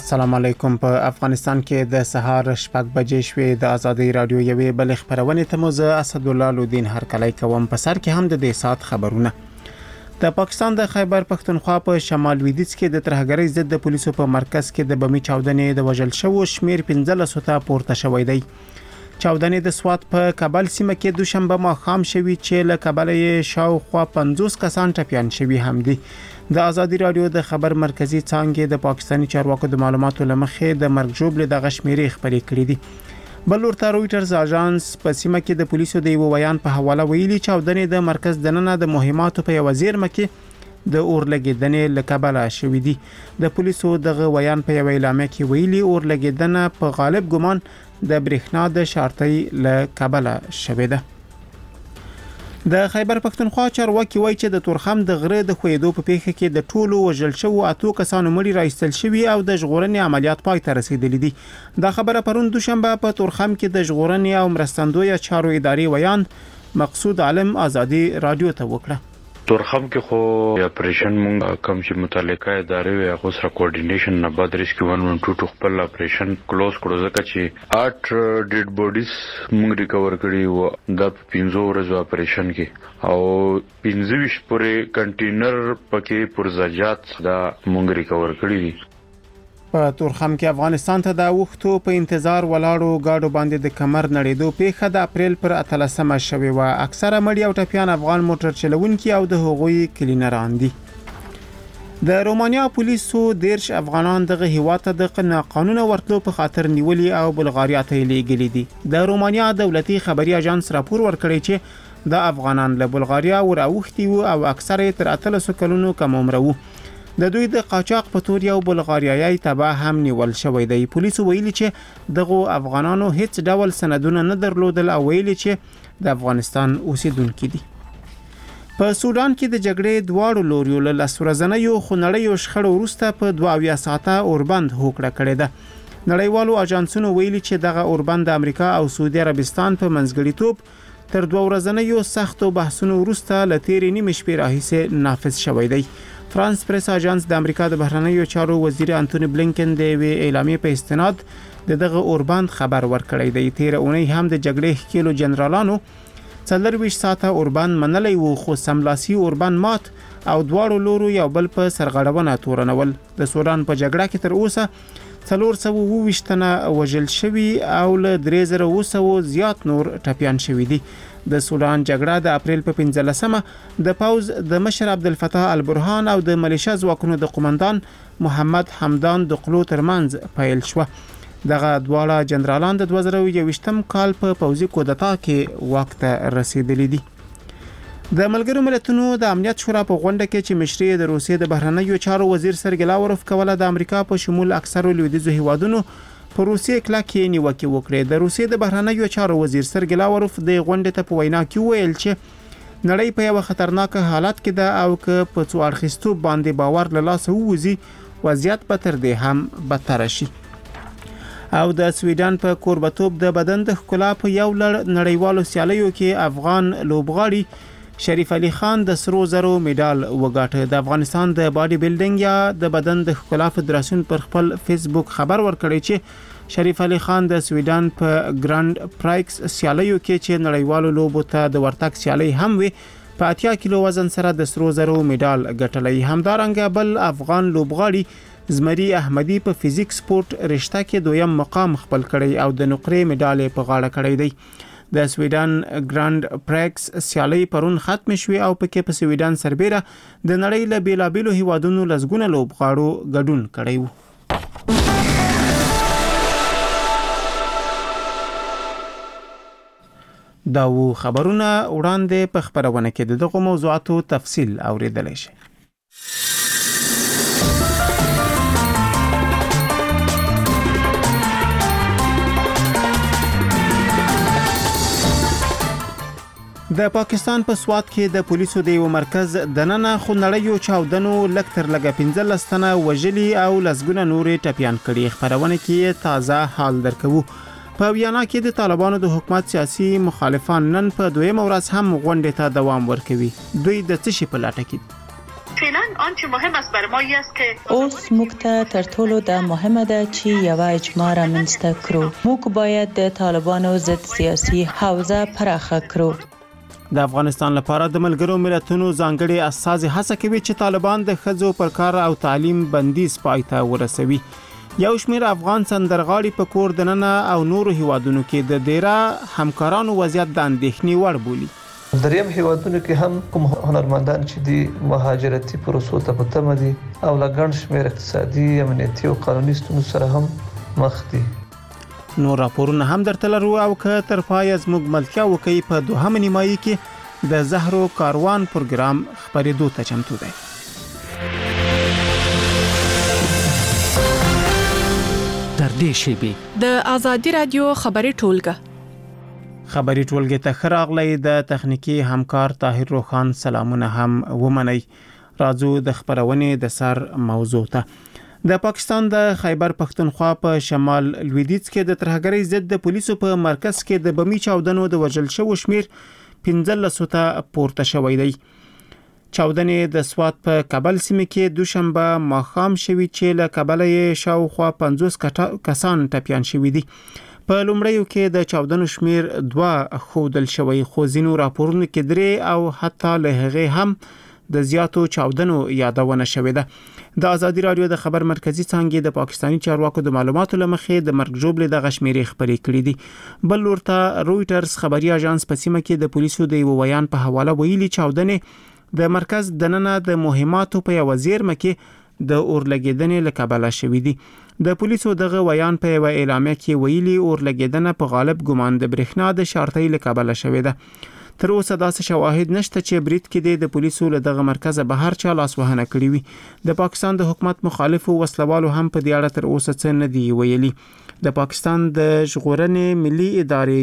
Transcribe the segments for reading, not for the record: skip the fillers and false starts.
السلام علیکم. په افغانستان کې د سهار 6 بجې شوې. د ازادي رادیو یوې بل خبرونه ته مو زه اسدالله لودین هرکلی کوم. په سر کې هم د دې سات خبرونه. د پاکستان د خیبر پښتونخوا په شمال لویدیځ کې د ترهګرۍ ضد د پولیسو په مرکز کې د بمي چاودنې د وژل شوو شمیر 15 ته پورته شوی دی. چاودنې د سوات په کابل سیمه کې دوشنبه ماښام شوی چې له کابل یې شاوخوا 50 کسان ټپیان شوي هم دي. د ازادي رادیو د خبر مرکزی څانګې د پاکستاني چارواکو د معلوماتو لمخې د مرګ جوړ د غشمیري خبرې کړې دي. بل ورته رويټرز اژانس په سیمه کې د پولیسو د یو بیان په حواله ویلي چاودنې د مرکز دننه د مهماتو په یو زیرمه کې د اورلګیدنې لکبله شوې دي. د پولیسو دغه بیان په یو اعلامیه کې ویلي اورلګیدنه په غالب ګمان د برېښنا د شارټۍ لکبله شوې ده. د خیبر پښتونخوا چارواکي وایي چې د تورخم د غره د خویدو په پیښه کې د ټولو وژل شوو 8 کسانو مړي راایستل شوي او د ژغورنې عملیات پای ته رسیدلي دي. دا خبره پرون دوشنبه په تورخم کې د ژغورنې او مرستندوی چارو ادارې ویان مقصود عالم ازادي رادیو ته وکړه. تورخم کې خو اپریشن مونږ کوم چې متعلقه ادارې وي هغه سره کوارډینیشن نه بعد ریسکیو 112 خپل اپریشن کلوز کړو ځکه چې 8 ډیډ بوډیز مونږ ریکور کړي وو د 15 ورځو اپریشن کې او 15 پورې کنټینر پکې پرزاجات دا مونږ ریکور کړي دي. په تورخم کې افغانستان ته د وختو په انتظار ولاړو گاډو باندې د کمر نړیدو پیښه د اپریل پر 13 شوې و. اکثره مړي او ټپیان افغان موټر چلوونکي او د هغوی کلینران دي. د رومانیا پولیسو 13 افغانان دغه هیواد ته د قانون ورتلو په خاطر نیولي او بلغاریا ته لیږلي دي. د رومانیا دولتي خبري اژانس راپور ورکړی چې د افغانان له بلغاریا وراوختي او اکثره تر 13 کلونو کم عمر وو. د دوی د قاچاق په تور یو بلغاریایي تبع هم نیول شوی دی. پولیسو ویلي چې دغه افغانانو هیڅ ډول سندونه نه درلودل او ویلي چې د افغانستان اوسیدونکي دي. په سودان کې د جګړې دواړو لوریو له لسورزنیو خنړیو شخړو وروسته په 22 ساعته اوربند هوکړه کړې ده. نړیوالو اژانسونو ویلي چې دغه اوربند د امریکا او سعودي عربستان په منځګړیتوب تر 2 ورځنیو سختو بحثونو وروسته له تیرې نیمې شپې راهیسې نافذ شوی دی. فرانس پریس اژانس د امریکا د بهرنیو چارو وزیر انټونی بلینکن د وی اعلامیې په استناد دغه اوربند خبر ورکړی دی. تیر اونۍ هم د جګړې کېلو جنرالانو 24 ساعته اوربند منلی وو خو سملاسي اوربند مات او دواړو لورو یو بل په سرغړونه تورنول. د سودان په جګړه کې تر اوسه 422 تنه وژل شوي او له 3000 زیات نور ټپیان شوي دي. د سودان جګړه د اپریل په 15مه د پاوز د مشر عبدالفتاح البرهان او د ملیشیا ځواکونو د قومندان محمد حمدان دقلو ترمنځ پیل شو. دغه دواړه جنرالان د 2021 کال په پوځي کودتا کې واک ته رسیدلي دي. د ملګرو ملتونو د امنیت شورا په غونډه کې چې مشري د روسیې د بهرنیو چارو وزیر سرګی لاوروف کوله د امریکا په شمول اکثرو لویدیځو هیوادونو په روسیې کلکې نیوکه وکړه. د روسیې د بهرنیو چارو وزیر سرګی لاوروف د غونډې ته په وینا کې ویل چې نړۍ په یو خطرناک حالت کې ده او که په څو اړخیزتوب باندې باور له لاسه ووځي وضعیت به تر دې هم بدتر شي. او د سویډن په کوربتوب د بدن د ښکلا په یو لړ نړیوالو سیالیو کې افغان لوبغاړي شریف علي خان د سرو زرو میډال وګاټه. د افغانستان د باډي بلډینګ یا د بدن د ښکلا فدراسیون پر خپل فیسبوک خبر ورکړی چې شریف علي خان د سویډن په ګراند پرایکس سیالیو کې چې نړیوالو لوبو ته د ورتګ سیالي هم وي په 80 کیلو وزن سره د سرو زرو میډال ګټلی. همدارنګه بل افغان لوبغاړي زمری احمدی په فزیک سپورت رشته کې دویم مقام خپل کړی او د نقرې میډال په غاړه کړی دی. د سویډن ګراند پرایکس سیالي پرون ختم شوه او پکې په سویډن سربېره د نړۍ له بیلابېلو هیوادونو لزګونه لوبغاړو ګډون کړی وو. دا و خبرونه وړاندې په خبرونه کې دغه موضوعاتو تفصیل اوریدل شي. د پاکستان په سوات کې د پولیسو د یو مرکز دننه خنړیو چاودنو لکتر لګه 15 تنه وژلي او لزګونه نورې ټپیان کړي. خبرونه کې تازه حال درکو. په ویانا کې د طالبانو د حکومت سیاسي مخالفان نن په دویم ورځ هم غونډې ته دوام ورکوي. دوی د څه شي په لټه کې؟ فعلا آنچه مهم است برای ما است که اوس موږ ته تر ټولو دا مهمه ده چې یو اجماع رامنځته کړو. موږ باید د طالبانو ضد سیاسي حوزه پراخه کړو. د افغانستان لپاره د ملګرو ملتونو ځانګړي استازي هڅه کوي چې طالبان د ښځو پر کار او تعلیم بندیز پای ته ورسوي. یو شمېر افغان سندرغاړي په کور دننه او نورو هیوادونو کې د ډیره همکارانو وضعیت د اندېښنې وړ بولي. دریم هیوادونو کې هم کوم هنرمندان چې د مهاجرتي پروسو ته په تمه دي او لګڼ شمېر اقتصادي، امنیتي او قانوني ستونزو سره هم مخ دي. نور راپورونه هم درته لرو او که تر پای زموږ ملتیا وکي په دوهمه نیمایي کې د زهرو کاروان پروګرام خبرېدو ته چمتو دی. در دې شیبې د آزادي رادیو خبري ټولګه خبري ټولګه ته خراغلی د تخنیکی همکار طاهر روخان سلامونه هم ومني. راځو د خبرونې د سر موضوع ته. د پاکستان د خیبر پختونخوا په شمال لویدیځ کې د ترهګرۍ ضد د پولیسو په مرکز کې د بمی چاودنو د وژل شوو شمیر 15 ته پورته شوی دی. چاودنې د سوات په کابل سیمه کې دوشنبه ماښام شوی چې له کابل شاوخوا 50 کسان ټپیان شوی دي. په لومړیو کې د چاودنو شمیر 2 خودل شوی، خو ځینو راپورونو کې 3 او حتی له هغه هم د زیاتو چاودنو یادونه شوې ده. د آزادي رادیو د خبر مرکزی څانګې د پاکستانی چارواکو د معلوماتو لمخې د مرګ جوړې د غشمیرې خبرې کړې دي. بل ورته رويټرز خبري اژانس په سیمه کې د پولیسو د یو بیان په حواله ویلي چاودنې د مرکز دننه د مهماتو په یو زیرمه کې د اورلګیدنې له کبله شوې دي. د پولیسو دغه بیان په یو اعلامیه کې ویلي اورلګیدنه په غالب ګمان د برېښنا د شارټۍ له کبله شوې ده. تر اوسه داسې شواهد نشته چې برید کې د پولیسو له دغه مرکزه بهر چا لاس وهنه کړې وي. د پاکستان د حکومت مخالفو وسلوالو هم په دې اړه تر اوسه څه نه دی ویلي. د پاکستان د ژغورنې ملي ادارې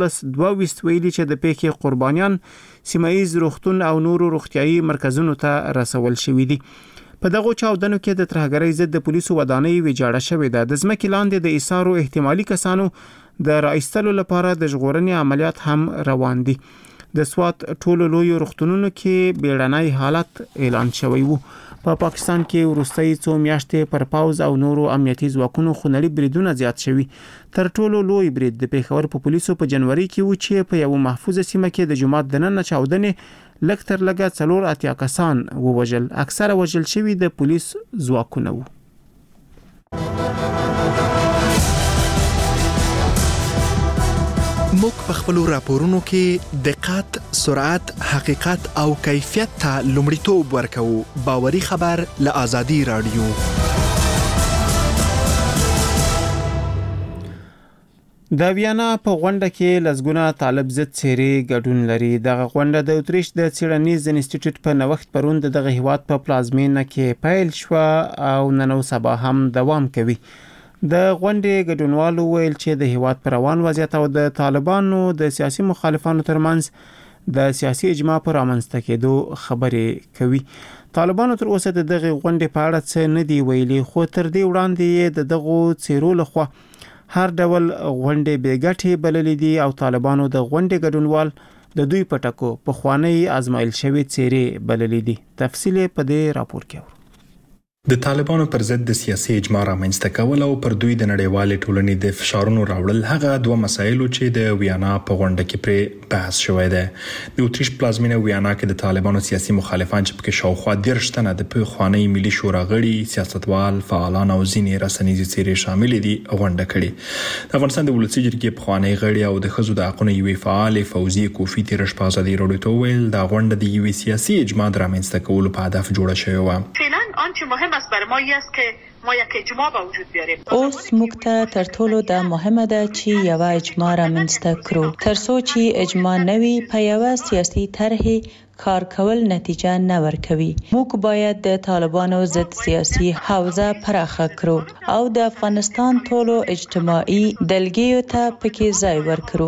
22 ویلي چې د پیښې قربانیان سیمایي روغتون او نورو روغتيایي مرکزونو ته رسول شوي دي. په دغه چاودنو کې د ترهګرۍ ضد د پولیسو ودانۍ ویجاړه شوې ده. د ځمکې لاندې د ایثارو احتمالي کسانو د راایستلو لپاره د ژغورنې عملیات هم روان دي. د سوات ټولو لوی روغتونونو کې بیړنۍ حالت اعلان شوی وو. په پاکستان کې وروستۍ 2 میاشتې پر پاوز او نورو امنیتي ځواکونو خونړي بریدونه زیات شوي. تر ټولو لوی برید د پیښور په پولیسو په جنوري کې و چې په یو محفوظه سیمه کې د جماعت دننه چاودنې لږ تر لږه 4 کسان ووژل. اکثره وژل شوي د پولیس ځواکونه وو. موږ په خپل راپورونو کې دقت، سرعت، حقیقت او کیفیت ته لومړیتوب ورکوو. باوري خبر له آزادي رادیو. د ویانا په غونډه کې لزګونه طالب ضد څیرې ګډون لري. دغه غونډه د اوتریش د څیړنیز انسټیټیوټ په نوښت پروند دغه هیواد په پلازمینه کې پیل شو او نن سبا هم دوام کوي. د غونډې ګډونوالو ویل چې د هیواد پر روان وضعیت او د طالبانو د سیاسي مخالفانو ترمنځ د سیاسي اجماع پر رامنځته کېدو خبرې کوي. طالبانو تر اوسه دغه غونډې په اړه څه نه دی ویلي، خو تر دې وړاندې دغه څیرو لخوا هر ډول غونډې بیګټې بللې دي او طالبانو د غونډې ګډونوال د دوی پټکو په خواني ازمایل شوی څیرې بللې دي. تفصیل په دې راپور کې د طالبانو پر ضد د سیاسي اجماع رامنځته کول او پر دوی د نړیوالې ټولنې د فشارونو راوړل هغه دوه مسایلو چې د ویانا په غونډه کې پر بحث شوی دی. د اوتریش پلازمینه ویانا کې د طالبانو سیاسي مخالفان چې پکې شاوخوا 10 تنه د پخوانی ملي شورا غړي، سیاستوال، فعالان او ځینې رسنیزې څیرې شامل دي غونډه کړي. د افغانستان د ولسی جرګې پخوانی غړي او د خزو د حقوقو یوې فعال فوزي کوفی تیرش په ازادي رادیو ته ویل د غونډه د یوې سیاسي اجماع رامنځته کولو په هدف جوړه شوې و. آنچه مهم است برای ما است که ما یک اجماع به وجود بیاریم. اوس موږ ته تر ټولو دا مهمه ده چې یو اجماع رامنځته کړو. ترڅو چې اجماع نوي په یو سیاسي طرح کار کول نتیجه نه ورکوي. موږ باید د طالبانو ضد سیاسي حوزه پراخه کړو او د افغانستان ټولو اجتماعي دلګیو ته پکې ځای ورکړو.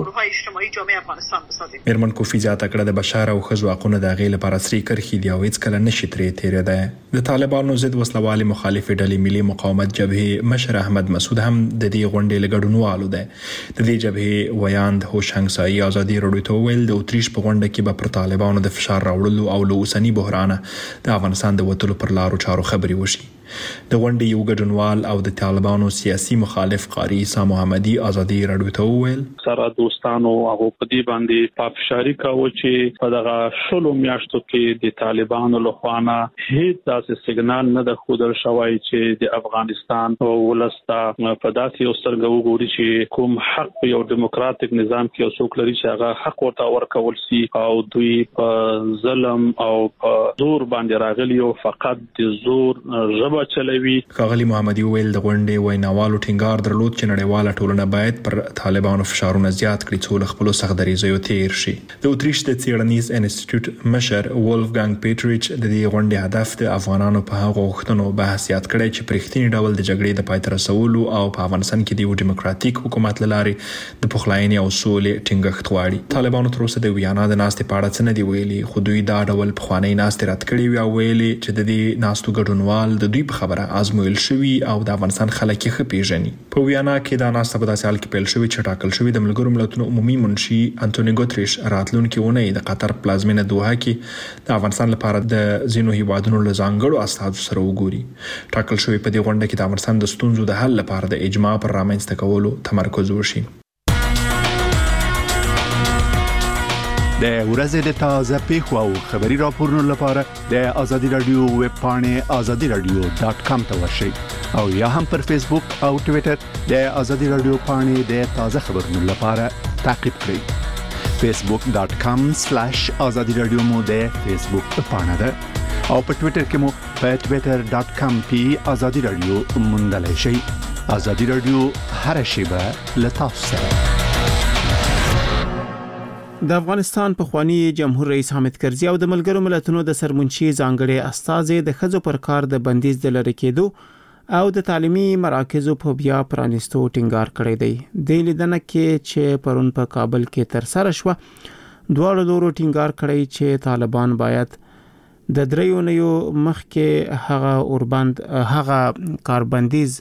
میرمن کوفی زیاته کړه د بشر او خزو حقوقو د غیل لپاره سری کرخي دی او هیڅ کله نشي ترې تیرې ده. د طالبانو ضد وسلوالي مخالفې ډلې ملي مقاومت جبهه مشر احمد مسعود هم د دې غونډې لګډونوالو ده. د دې جبهه ویاند هوشنګ سایي ازادي رادیو ته ویل د اتریش په غونډه کې به پر طالبانو د فشار راوړلو او له اوسنی بحران د افغانستان د وټلو پر لارو چارو خبري وشي. د غونډې یو ګډونوال او د طالبانو سیاسي مخالف قاری عیسی محمدي ازادي رادیو ته ویل سره دوستانو هغه په دې باندې پافشاری کاوه چې په دغه شلو میاشتو کې د طالبانو لخوا نه هیڅ داسې سیګنال نه د خودل شوی چې د افغانستان ولستا په داسې یو سترګو وګوري چې کوم حق په یو دیموکراتیک نظام کې څوک لري چې هغه حق ورته ورکول شي او دوی په ظلم او په زور باندې راغلي او فقط د زور چلوي. ښاغلي محمدي ویل د غونډې ویناوالو ټینګار درلود چې نړیواله ټولنه باید پر طالبانو فشارونه زیات کړي څو له خپلو سخت دریځیو تیر شي. د اتریش د څیړنیز انسټیټیوټ مشر وولفګانګ پیټریچ د دې غونډې هدف د افغانانو په هغو غوښتنو بحث یاد کړی چې په رښتیني ډول د جګړې د پای ته رسولو او په افغانستان کې د یو دیموکراتیک حکومت له لارې د پخلاینې او سولې ټینګښت غواړي. طالبانو تر اوسه د ویانا د ناستې په اړه څه نه دي ویلي، خو دوی دا ډول پخوانۍ ناستې رد کړې وي او ویلي چې د دې ناستو ګډونوال د دوی په خبره آزمویل شوی او د افغانستان خلک یې ښه پیژني. په ویانا کې دا ناسته په داسې حال کې پیل شوې چې ټاکل شوی د ملګرو ملتونو عمومي منشي انټونی ګوتریش راتلونکي اونۍ د قطر پلازمینه دوحه کې د افغانستان لپاره د ځینو هیوادونو له ځانګړو استازو سره وګوري. ټاکل شوی په دې غونډه کې د افغانستان د ستونزو د حل لپاره د اجماع پر رامنځته کولو تمرکز وشي. د ورځې د تازه پیښو او خبري راپورونو لپاره د ازادي رادیو ویب پاڼې azadiradio.com ته ورشئ او یا هم پر فیسبوک او ټوئیټر د ازادي رادیو پاڼې د تازه خبرونو لپاره تعقیب کړئ. facebook.com/azadiradio مو د فیسبوک پاڼه ده او په ټوئیټر کې مو په twitter.com/azadiradio موندلای شئ. ازادي رادیو هر شیبه له تاسو سره. د افغانستان پخوانی جمهور رئیس حامد کرزي او د ملګرو ملتونو د سرمنشي ځانګړي استازي د خځو پر کار د بندیز د لری کېدو او د تعلیمي مراکزو په بیا پرانیستو ټینګار کړی دی. د لیدنه کې چې پرون په کابل کې تر سره شو دواړو لورو ټینګار کړی چې طالبان باید د دریونیو مخکې هغه کاربندیز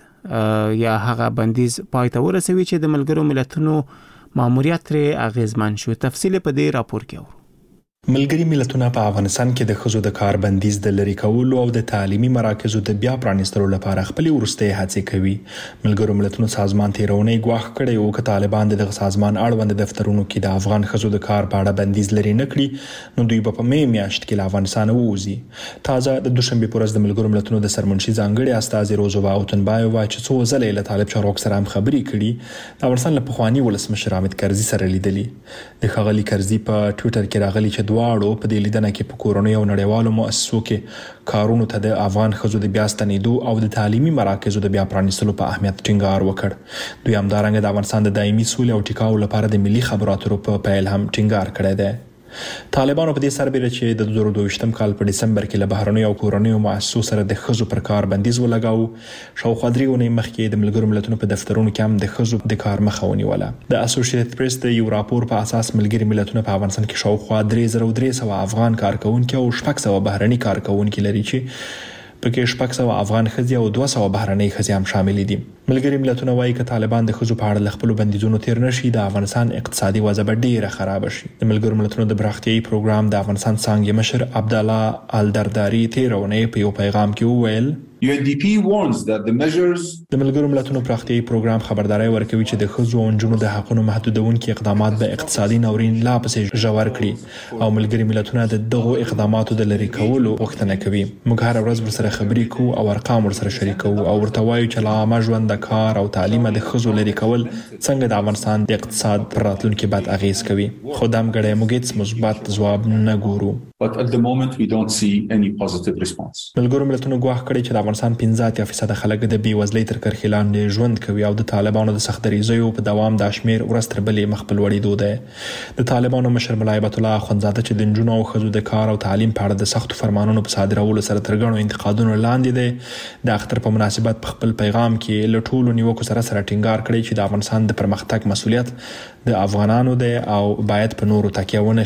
یا هغه بندیز پای ته ورسوي چې د ملګرو ملتونو ماموریت لري اغیزمن شو. تفصیل په دې راپور کې اورو. ملګری ملتونه په افغانستان کې د خزو د کار بندیز د لری کولو او د تعلیمي مراکزو د بیا پرانیستلو لپاره خپل ورسته هڅې کوي. ملګرو ملتونو سازمان تیرونې ګواښ کړی او چې طالبان دغه سازمان اړوند دفترونو کې د افغان خزو د کار په اړه بندیز لري نکړي نو دوی په میاشت کې له افغانستان ووزي. تازه د دوشنبه پر ورځ د ملګرو ملتونو د سرمنشي ځانګړي استاذ روزوا اوتنبایووا چې څو ځله له طالب چارواکو سره هم خبرې کړي د افغانستان له پخوانی ولسمشر حامد کرزي سره لیدلي. د ښاغلي کرزي په ټوئیټر کې راغلي چې دواړو په دې لیدنه کې په کورونو او نړیوالو مؤسسو کې کارونو ته د افغان خزو د بیا ستنېدو او د تعلیمي مراکزو د بیا پرانیستلو په اهمیت ټینګار وکړ. دوی همدارنګه د افغانستان د دایمي سولې او ټیکاو لپاره د ملي خبرو اترو په پیل هم ټینګار کړی دی. طالبانو په دې سربېره چې د 2022م کال په ډسمبر کې له بهرنیو او کورنیو مؤسسو سره د خزو پر کار بندیز ولګاو، شاوخوا 3 اونۍ مخکې د ملګرو ملتونو په دفترونو کې هم د خزو د کار مخه ونیوله. د اسوسییټډ پریس د یو راپور په اساس ملګري ملتونه په افغانستان کې شاوخوا 3300 افغان کارکونکي او 600 بهرني کارکونکي لري چې پکې 600 افغان ښځې او 200 بهرنۍ ښځې هم شامل دي. ملګري ملتونه وايي چې طالبان د خزو په اړه خپل بندیزونو تیر نشي د افغانستان اقتصادي وضع به ډیره خراب شي. د ملګرو ملتونو د پراختیايي پروګرام د افغانستان څنګه مشر عبدالله الدرداری تیرونه په یو پیغام کې وویل UNDP warns that the measures د ملګرو ملتونو پراختیايي پروګرام خبرداري ورکوي چې د خزو او نجونو د حقوقو محدودونکو اقدامات به اقتصادي ناورین لا پسې ژور کړي او ملګري ملتونه د دغو اقداماتو د لری کولو غوښتنه کوي. موږ هر ورځ ورسره خبرې کوو او ارقام ورسره شریکو او ورته وایو چې لا ژوند د کار او تعلیم د خزو لري کول څنګه د افغانستان د اقتصاد پر راتلونکي بد اغیز کوي. خو دا مګړې موږ هیڅ مثبت ځواب نه ګورو. But at the moment we don't see any positive response. ملګرو ملتونو ګواښ کړی چې د افغانستان 15% خلک د بیوزلۍ تر کرښې لاندې ژوند کوي او د طالبانو د سخت دریځیو په دوام د شمیر ورستر بلې مخ په لوړېدو ده. د طالبانو مشر ملا هیبت الله اخوندزاده چې د نجونو او ښځو د کار او تعلیم په اړه د سختو فرمانونو په صادرولو سره تر ګڼو انتقادونو لاندې دی، د اختر په مناسبت په خپل پیغام کې له ټولو نیوکو سره ټینګار کړی چې د افغانستان د پرمختګ مسؤلیت د افغانانو دی او باید په نورو تکیه ونه شي.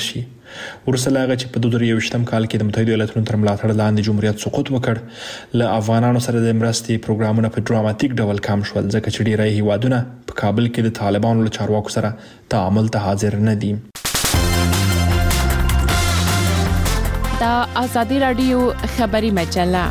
ورسره هغه چې په 2023م کال کې د متحده ایالاتونو تر ملاتړ لاندې جمهوریت سقوط وکړ له افغانانو سره د مرستې پروګرامونه په ډراماتیک ډول کم شول ځکه چې ډیری هیوادونه په کابل کې د طالبانو له چارواکو سره تعامل ته حاضر نه دي. دا آزادی رادیو خبری مجله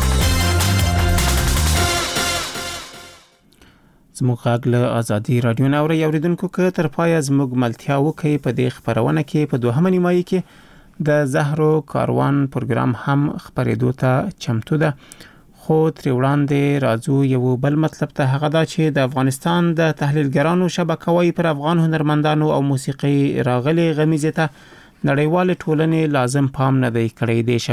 زموږ غږ له آزادی رادیو نه اوري اوریدونکو که تر پای زموږ ملتیا وکي په دې خبرونه کې په دوهمه نیمایي کې د زهرو کاروان پروګرام هم خبرېدو ته چمتو ده خو تر وړاندې راځو یو بل مطلب ته هغه دا چې د افغانستان د تحلیلګرانو شبکه وايي پر افغان هنرمندانو او موسیقي راغلي غمیزه ته نړیوال ټولنې لازم پام نه دی کړی. د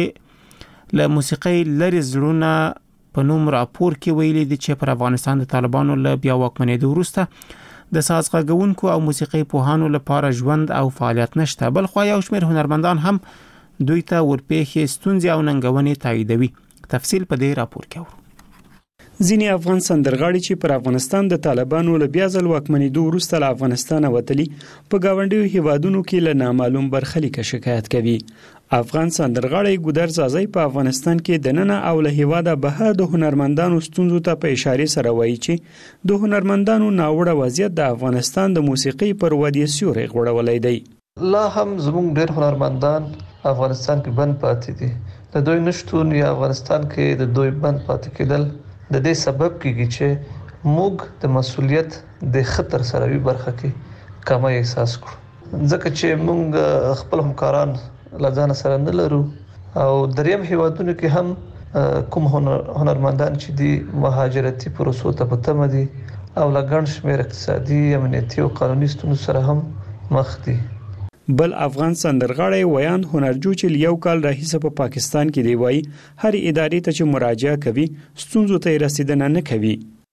شبکې له موسیقي لري زړونه په نوم راپور کې ویلي دي چې پر افغانستان د طالبانو له بیا واکمنېدو وروسته د ساز غږونکو او موسیقي پوهانو لپاره ژوند او فعالیت نشته. بل خو یو شمېر هنرمندان هم دوی ته ورپېښې ستونزې او ننګونې تاییدوي. تفصیل په دې راپور کې اورو. ځینې افغان سندرغاړي چې پر افغانستان د طالبانو له بیا ځل واکمنېدو وروسته له افغانستانه وتلي په گاونډیو هیوادونو کې له نامعلوم برخلیک شکایت کوي. افغان سندرغاړي ګودر زازی په افغانستان کې د نن او له هیواده بهر د هنرمندانو ستونزو ته په اشاره سره وایي چې د هنرمندانو ناوړه وضعیت د افغانستان د موسیقي پر ودی سیوري غوړولای دی. لا هم زموږ ډېر هنرمندان افغانستان کې بند پاتې دي. د دوی نشټون یا افغانستان کې د دوی بند پاتې کېدل د دې سبب کیږي چې موږ د مسولیت د خطر سره وی برخه کې کمه احساس کړو ځکه چې موږ خپل همکاران لځان سره نه لرو او دریم هیوادونو کې هم کوم هنرمندان چې دي مهاجرتي پروسو ته په تمه دي او لګڼ شمېر اقتصادي امنیتي او قانوني ستونزو سره هم مخ دي. بل افغان سندرغاړی ویان هنرجو چې یو کال راهیسه په پاکستان کې دی وای هر ادارې ته چې مراجعه کوي ستونزو ته رسیدنه نه کوي.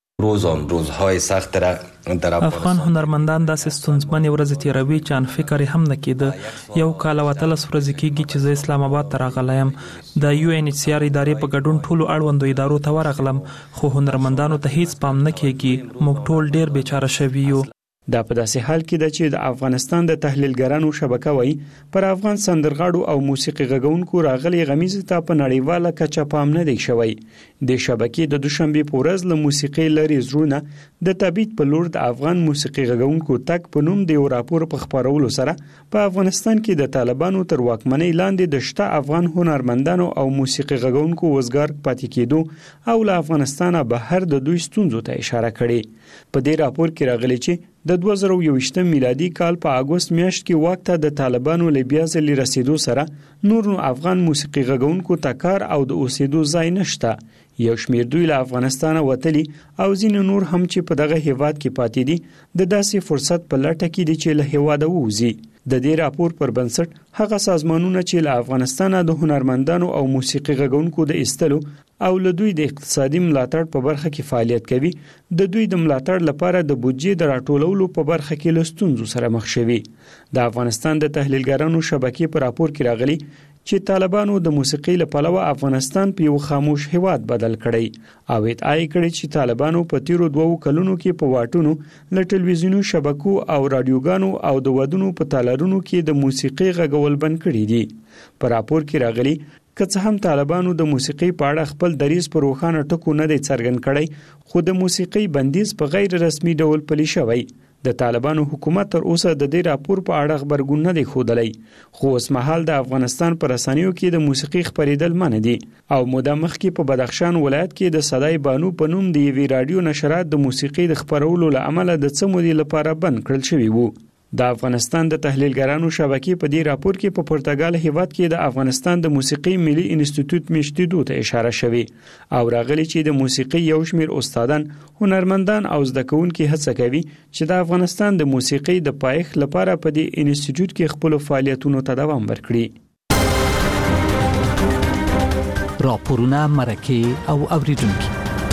روزهای سخت در افغان هنرمندان داسې ستونزمنې ورځې تیروي چې ان فکر هم نه کېده. یو کال او 13 ورځې کېږي چې زه اسلام آباد ته راغلم. د یو ان ایچ سی آر ادارې په ګډون ټولو اړوندو ادارو ته ورغلم خو هنرمندانو ته هیڅ پام نه کېږي. موږ ټول ډېر بیچاره شوي یو. دا په داسې حال کې ده چې د افغانستان د تحلیلګرانو شبکه وایي پر افغان سندرغاړو او موسیقي غږونکو راغلي غمیزه ته په نړیواله کچه پام نه دی شوی. د شبکې د دوشنبه په ورځ له موسیقي لري زړونه د تبعید په لور د افغان موسیقي غږونکو تک په نوم د راپور په خبرولو سره په افغانستان کې د طالبانو تر واکمنۍ لاندې د شته افغان هنرمندانو او موسیقي غږونکو وزګار پاتې کېدو او له افغانستانه بهر د دوی ستونزو ته اشاره کړې. په دې راپور کې راغلي چې د 2021 میلادي کال په اگست میاشت کې وخت ته د طالبانو له بیا ځلې رسیدو سره نور افغان موسیقي غږونکو ته کار او د اوسېدو ځای نشته. یو شمېر دوی له افغانستانه وتلي او ځینې نور هم چې په دغه هیواد کې پاتې دي د داسې فرصت په لټه کې دي چې له هیواده ووځي. د دې راپور پر بنسټ هغه سازمانونه چې له افغانستانه د هنرمندانو او موسیقي غږونکو د ایستلو او له دوی د اقتصادي ملاتړ په برخه کې فعالیت کوي د دوی د ملاتړ لپاره د بودجې د راټولولو په برخه کې له ستونزو سره مخ شوي. د افغانستان د تحلیلګرانو شبکې په راپور کې راغلي چې طالبانو د موسیقي لپاره افغانستان په یو خاموش هیواد بدل کړی او ادعا کړې چې طالبانو په تیرو 2 کلونو کې په واټونو له ټلویزیوني شبکو او رادیوګانو او د ودونو په تالارونو کې د موسیقي غږول بند کړی دي. په راپور کې راغلي که څه هم طالبانو د موسیقي په اړه خپل دریځ په روښانه ټکو نه دی څرګند کړی خو د موسیقي بندیز په غیر رسمي ډول پلی شوی. د طالبانو حکومت تر اوسه د دې راپور په اړه خبرګون نه دی ښودلی خو اوس مهال د افغانستان پر رسنیو کې د موسیقي خبرېدل منع دي او موده مخکې په بدخشان ولایت کې د صدای بانو په نوم د یوې رادیو نشرات د موسیقي د خبرولو له امله د څه مودې لپاره بند کړل شوی وو. د افغانستان د تحلیلګرانو شبکې په دې راپور کې په پرتګال هیواد کې د افغانستان د موسیقي ملي انسټیټیوټ میشتیدو ته اشاره شوی او راغلي چې د موسیقي یو شمېر استادان هنرمندان او زده کوونکي هڅه کوي چې د افغانستان د موسیقي د پایښت لپاره په دې انسټیټیوټ کې خپل فعالیتونو ته دوام ورکړي. راپورونه مرکه او اوریدونکو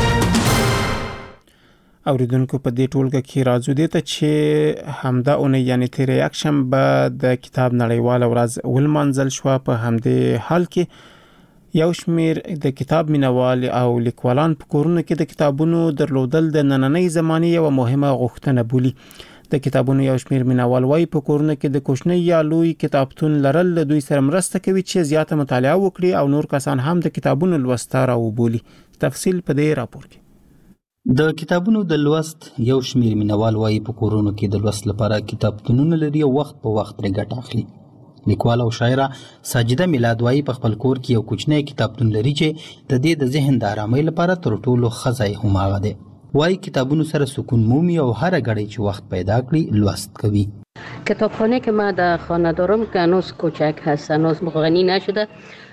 اوریدونکو په دې ټولګه کې راځو دي ته چې همدا اونۍ یعنی تیر یکشنبه د کتاب نړیواله ورځ ولمانځل شو. په همدې حال کې یو شمېر د کتاب مینوال او لیکوالان په کورونو کې د کتابونو درلودل د نننۍ زمانې یو مهمه غوښتنه بولي. د کتابونو یو شمېر مینوال وایي په کورونه کې د کوچنی یا لوی کتابتون لرل له دوی سره مرسته کوي چې زیاته مطالعه وکړي او نور کسان هم د کتابونو لوست ته راوبولي. تفصیل په دې راپور کې. د کتابونو د لوست یو شمېر مینوال وایي په کورونو کې د لوست لپاره کتابتونونه لري او وخت په وخت ترې ګټه اخلي. لیکوال او شاعره ساجده میلاد وایي په خپل کور کې یو کوچنی کتابتون لري چې د دې د ذهن د آرامۍ لپاره تر ټولو ښه ځای هم هغه دی. وایي کتابونو سره سکون مومي او هر غړی چې وخت پیدا کړي لوست کوي. کتابخانه که ما در خانه دارم که هنوز کوچک هست، هنوز غنی نشده.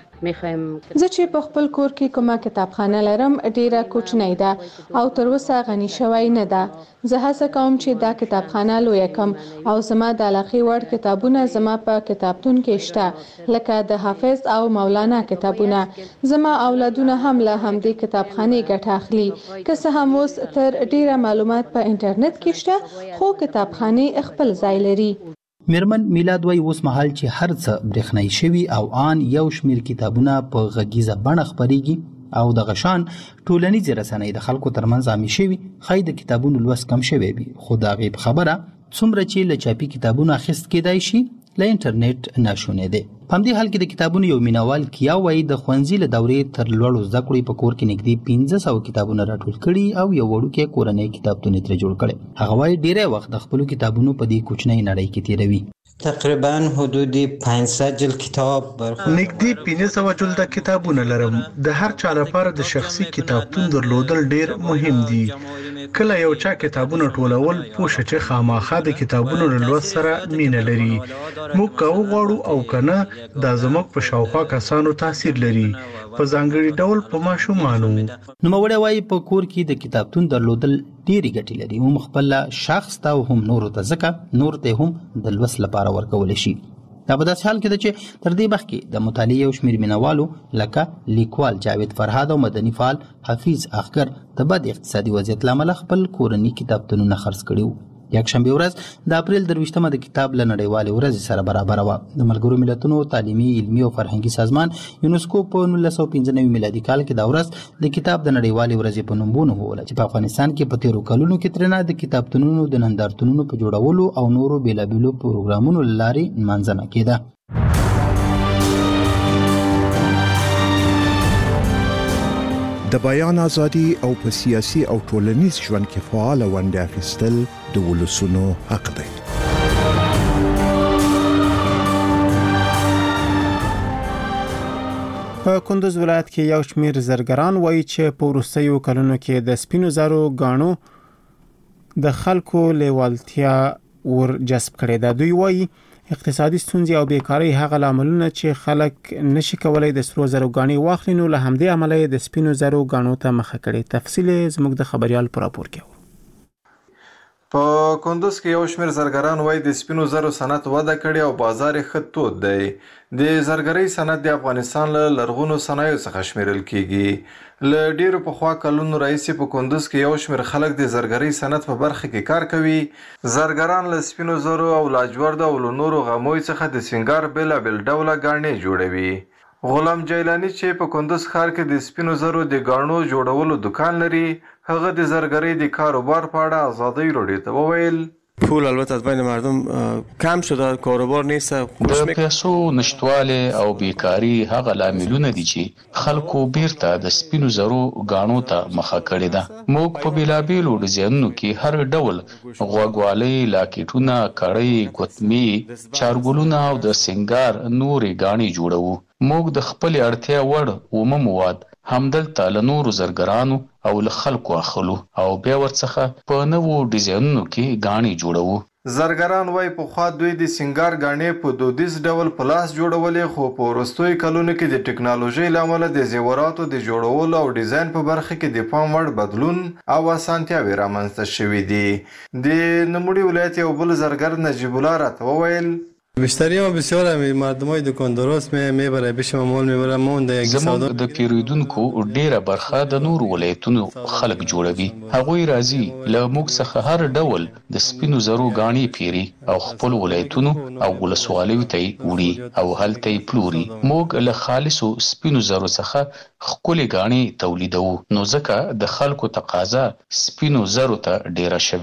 زه چې په خپل کور کې کومه کتابخانه لرم ډیره کوچنۍ ده او تر اوسه غني شوی نه ده. زه هڅه کوم چې دا کتابخانه لویه کم او زما د علاقې وړ کتابونه زما په کتابتون کې شته، لکه د حافظ او مولانا کتابونه. زما اولادونه هم له همدې کتابخانې ګټه اخلي. که څه هم اوس تر ډیره معلومات په انټرنیټ کې شته، خو کتابخانې خپل ځای لري. میرمن میلاد وایي اوس مهال چې هر څه برېښنایي شوي او آن یو شمېر کتابونه په غږیزه بڼه خپریږي او د غشان ټولنیزې رسنۍ د خلکو ترمنځ عامې شوي، ښایي د کتابونو لوست کم شوی وي. خو د هغې په خبره څومره چې له چاپي کتابونو اخیست کېدای شي له انټرنیټ ناشونی دی. په همدې حال کې د کتابونو یو مینوال کیا وایي د ښوونځي له دورې تر لوړو زده کړو په کور کې نږدې 1500 کتابونه راټول کړي او یو وړوکی کورنی کتابتون یې ترې جوړ کړی. هغه وایي ډیری وخت د خپلو کتابونو په دې کوچنۍ نړۍ کې تیروي. تقریبا حدود 500 جلد کتاب نږدې 1500 جلد کتابونه لرم. د هر چا لپاره د شخصي کتابتون درلودل ډیر مهم دي. کله یو چا کتابونه ټولول پوښه چې خامخا د کتابونو له لوست سره مینه لري. موږ که وغواړو او کنه دا زموږ په شاوخوا کسانو تاثیر لري، په ځانګړي ډول په ماشومانو. نوموړی وایي په کور کې د کتابتون درلودل ډېرې ګټې لري، هم خپل شخص ته او هم نورو ته، ځکه نور ته هم د لوست لپاره ورکولی شي. دا په داسې حال کې ده چې تر دې مخکې د مطالعې یو شمېر مینوالو لکه لیکوال جاوید فرهاد او مدني فعال حفیظ اخګر د بد اقتصادي وضعیت له امله خپل کورني کتابتونونه خرڅ کړي وو. یکشنبه ورځ د اپریل 23مه د کتاب له نړیوالې ورځې سره برابر وه. د ملګرو ملتونو تعلیمي، علمي او فرهنګي سازمان یونسکو په 1995 میلادي کال کې دا ورځ د کتاب د نړیوالې ورځې په نوم ونوموله چې په افغانستان کې په تیرو کلونو کې ترېنه د کتابتونونو د نندارتونونو په جوړولو او نورو بېلابېلو پروګرامونو له لارې نمانځنه کېده. د بیان ازادي او په سیاسي او ټولنیز ژوند کې فعال ونډه اخیستل د ولسونو حق دی. په کندوز ولایت کې یو شمېر زرګران وایي چې په وروستیو کلونو کې د سپینو زرو ګاڼو د خلکو لیوالتیا ور جذب کړې ده. دوی وایي اقتصادي ستونزې او بیکاري هغه لاملونه چې خلک نشي کولای د سرو زرو ګاڼې واخلي، نو له همدې امله د سپینو زرو ګاڼو ته مخه کړې. تفصیل زموږ د خبريال پر راپور کې. په کندوز کې یو شمېر زرګران وایي د سپینو زرو صنعت وده کړې او بازار یې ښه تود دی. د زرګرۍ صنعت د افغانستان له لرغونو صنایعو څخه شمیرل کیږي. له ډیرو پخوا کلونو راهیسې په کندوز کې یو شمېر خلک د زرګرۍ صنعت په برخه کې کار کوي. زرګران له سپینو زرو او لاجوردو او له نورو غموی څخه د سنگار بېلابېل ډوله ګاڼې جوړوي. غلام جیلانی چې په کندوز ښار کې د سپینو زرو د ګاڼو جوړولو دکان لري، هغه د زرګرۍ د کاروبار په اړه آزادۍ راډیو ته وویل: پول البته از بین مردم کم شده، کاروبار نیست. د پیسو نشټواله او بیکاری هغه لاملونه دي چې خلکو بیرته د سپینو زرو غاڼو ته مخه کړې ده. موږ په بیلابیلو ډیزاینونو کې هر ډول غوږوالۍ، لاکټونه، کړۍ، ګوتمې، چارګلونه او د سنگار نورې غاڼې جوړوو. موږ د خپل اړتیا وړ اومه مواد همدلته له نورو زرګرانو او له خلکو اخلو او بیا ورڅخه په نوو ډیزاینونو کې غاڼې جوړوو. زرګران وایي پخوا دوی د سنگار غاڼې په دودیز ډول په لاس جوړولې، خو په وروستیو کلونو کې د ټکنالوژۍ له امله د زیوراتو د جوړولو او ډیزاین په برخه کې د پام وړ بدلون او اسانتیاوې رامنځته شوي دي. د نوموړي ولایت یو بل زرګر نجیب الله راته وویل: بیشتری ما بسیار مردمای دکانداراست میبره پیش ما مال میبره. ما اون د زموږ د پیرودونکو ډیره برخه د نور ولایتونو خلک جوړوي. هغوی راځي له موږ څخه هر ډول د سپینو زرو غاڼې پیري او خپل ولایتونو او ولسوالیو ته وړي او هلته پلوري. موږ له خالصو سپینو زرو څخه ښکلې غاڼې تولیدوو، نو ځکه د خلکو تقاضا سپینو زرو ته ډیره شوې ده.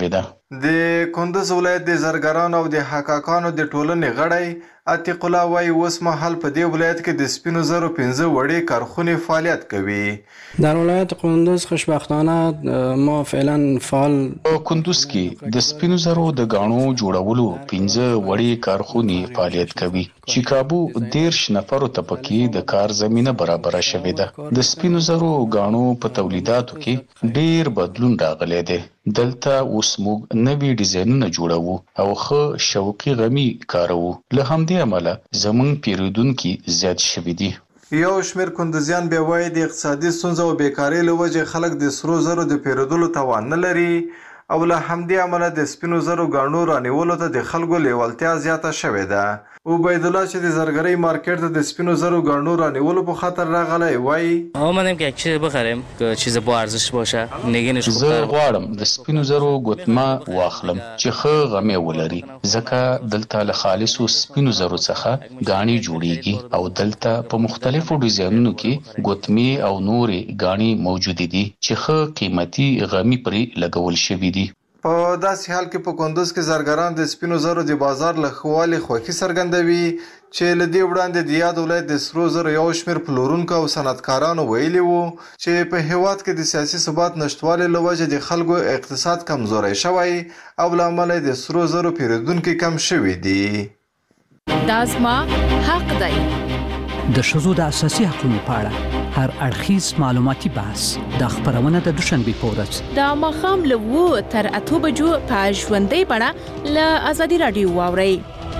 د کندوز ولایت د زرګرانو او د حقاقانو د ټولنې غړی عتیق الله وایي اوس مهال په دې ولایت کې د سپینو زرو 15 وړې کارخونې فعالیت کوي. در ولایت کندوز خوشبختانه ما فعلا فعال کندوز کې د سپینو زرو د غاڼو جوړولو 15 وړې کارخونې فعالیت کوي چې کابو 13 نفرو ته پکې د کار زمينه برابر شوې ده. د سپینو زرو غاڼو په تولیداتو کې ډېر بدلون راغلی دی. دلته اوس موږ نوي ډیزاینونه جوړوو او ښه شوقي غمي کاروو. له همدې عمله زموږ پیرودونکي زیات شوي دي. یو شمېر کندوزیان بیا وایي د اقتصادي ستونزو او بیکارۍ له وجې خلک د سرو زرو د پیرودلو توان نه لري او له همدې عمله د سپینو زرو غاڼو رانیولو ته د خلکو لیوالتیا زیاته شوې ده. عبید الله چې د زرګرۍ مارکیټ ته د سپینو زرو غاڼو رانیولو په خاطر راغلی وایي اومدم که یک چیز بخرم که چیز با ارزش باشه نگینش زه غواړم د سپینو زرو ګوتمه واخلم چې ښه غمې ولري ځکه دلته له خالصو سپینو زرو څخه غاڼې جوړیږي او دلته په مختلفو ډیزاینونو کې ګوتمې او نورې غاڼې موجودې دي چې ښه قیمتي غمي پرې لګول شوي دي. په داسې حال کې په کندوز کې زرګران د سپینو زرو د بازار له ښه والي خوښي څرګندوي چې له دې وړاندې د یاد ولایت د سرو زرو یو شمېر پلورونکو او صنعتکارانو ویلي وو چې په هېواد کې د سیاسي ثبات نشتوالي له وجې د خلکو اقتصاد کمزوری شوی او له امله د سرو زرو پیرودونکي کم شوي دي. دا زما حق دی. د ښځو د اساسي حقوقو په اړه هر اړخیز معلوماتي بحث د خبرونه د دوشنبه په ورځ د ماښام له 2 تر 8 بجو په ژوندۍ بڼه له ازادي رادیو واورئ.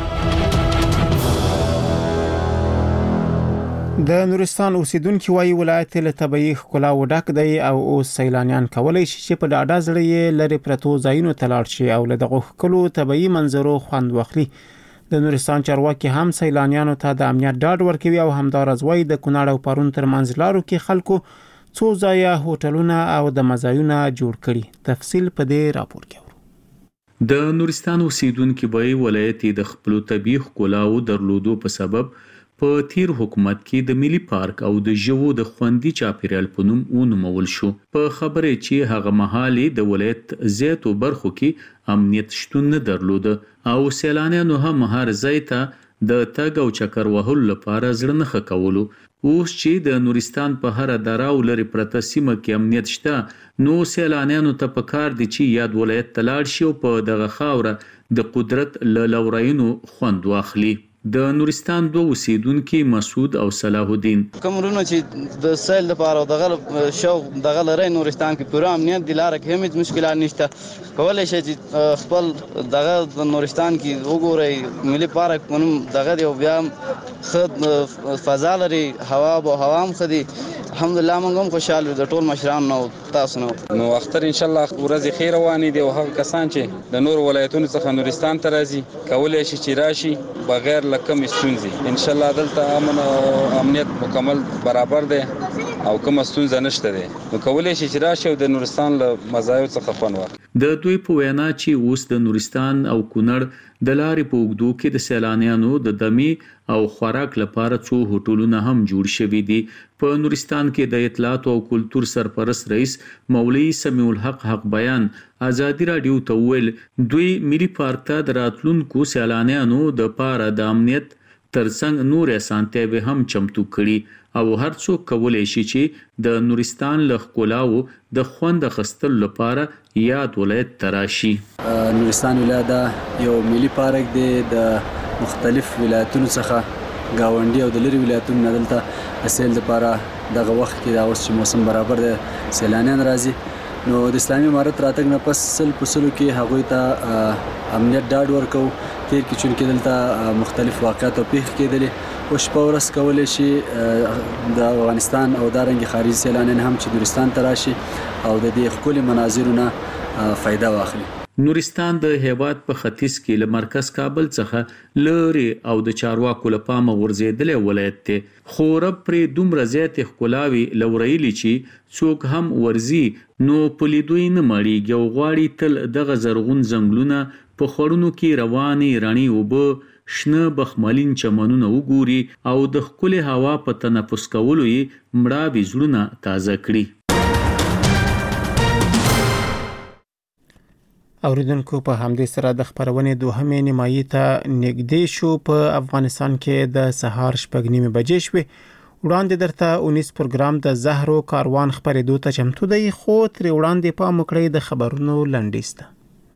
د نورستان اوسیدونکو وايي ولایت له طبيعي ښکلا وډک دی او اوس سیلانیان کولای شي چې په ډاډه زړه یې لري پرتو ځایونو ته لاړ شي او له دغه ښکلو طبيعي منظرو خوند واخلي. د نورستان چارواکي هم سیلانیانو ته د امنیت ډاډ ورکوي او همدارس وايي د کونړ او پرون ترمنځ لارو کې خلکو څو ځایه هوټلونه او د مزایونه جوړ کړي. تفصیل په دې راپور کې. د نورستان اوسیدونکو وايي ولایت د خپل طبيعي ښکلاو درلودو په سبب په تیر حکومت کې د ملي پارک او د ژوو د خوندي چاپیریال په نوم ونومول شو. په خبره چې هغه مهالي د ولایت زیاتو برخو کې امنیت شتون نه درلود او سیلانیانو هم هر ځای ته د تګ او چکر وهلو لپاره زړه نه ښکولو. اوس چې د نورستان په هر دره او لري پرته سیمه کې امنیت شته نو سیلانیانو ته پکار دي چې یاد ولایت تلاړ شي او په دغه خاوره د قدرت له لورینو خوند واخلي. د نورستان دوه اوسیدونکو مسعود او صلاح الدین کومرونو چې د سیل لپاره دغه شوق دغه لري نورستان کې پوره امنیت د لار کې هیڅ مشکلات نشته. کولای شي چې خپل دغه د نورستان کې وګورئ ملي پارک پنوم دغه دی او بیا خد فضا لري هوا او هوا هم خدي. الحمدلله موږ هم خوشاله د ټول مشران نو تاسو نو اختر ان شاء الله ورځ خیر روانې دي او هغه کسان چې د نور ولایتونو څخه نورستان ته راځي کولای شي چې راشي بغیر لکم ستونزې. ان شاء الله دلته امن او امنیت مکمل برابر دی او کوم ستونزه نشته دی نو کولای شي چې راشي او د نورستان له مزایو څخه خوند واخلي. د دوی په وینا چې اوس د نورستان او کونړ د لارې په اوږدو کې د سیلانیانو د دمي او خوراک لپاره څو هوټلونه هم جوړ شوي دي. په نورستان کې د اطلاعات او کلتور سرپرست رئیس مولوی سمیع الحق حق بیان ازادي رادیو ته ویل دوی ملي پارک ته د راتلونکو سیلانیانو د پاره د امنیت ترڅنګ نور اسانتیاوې هم چمتو کړي او هر څوک کولای شي چې د نورستان له ښکلاو د خوند اخیستلو لپاره یاد ولایت ته راشي. نورستان ولایت یو ملي پارک دی د مختلف ولایتونو څخه گاونډي او د لري ولایتونو نه دلته د سیل لپاره دغه وخت کې دا اوس چې موسم برابر دی سیلانیان راځي نو د اسلامي امارت راتګ نه پس سل پسلو کې هغوی ته امنیت ډاډ ورکو. تیر کې چونکې دلته مختلف واقعات او پیښې کېدلې او شپه ورځ کولی شي د افغانستان او دارنګ خارجي سیلانیان هم چې نورستان ته راشي او د دې ښکلي مناظرو نه فایده واخلي. نورستان د هیواد په ختیځ کې له مرکز کابل څخه لري او د چارواکو لپاره ورزيدلې ولایت ته خو رب پرې دومره زیات ښکلاوي لورېلی چې څوک هم ورزي نو په لیدوی نه مړیږي او غواړي تل دغه زرغون ځنګلونه په خړونو کې رواني رڼي وبو شنه بخملین چمنونه وګوري او د ښکلي هوا په تنفس کولو یې مړاوي زړونه تازه کړي. اوریدونکو په همدې سره د خبرونې دوهمې نیمایي ته نږدې شو. په افغانستان کې د سهار 6:30 بجې شوې. وړاندې درته 19 پروګرام د زهرو کاروان خبرېدو ته چمتو دی، خو تر وړاندې پام وکړئ د خبرونو لنډیز ته.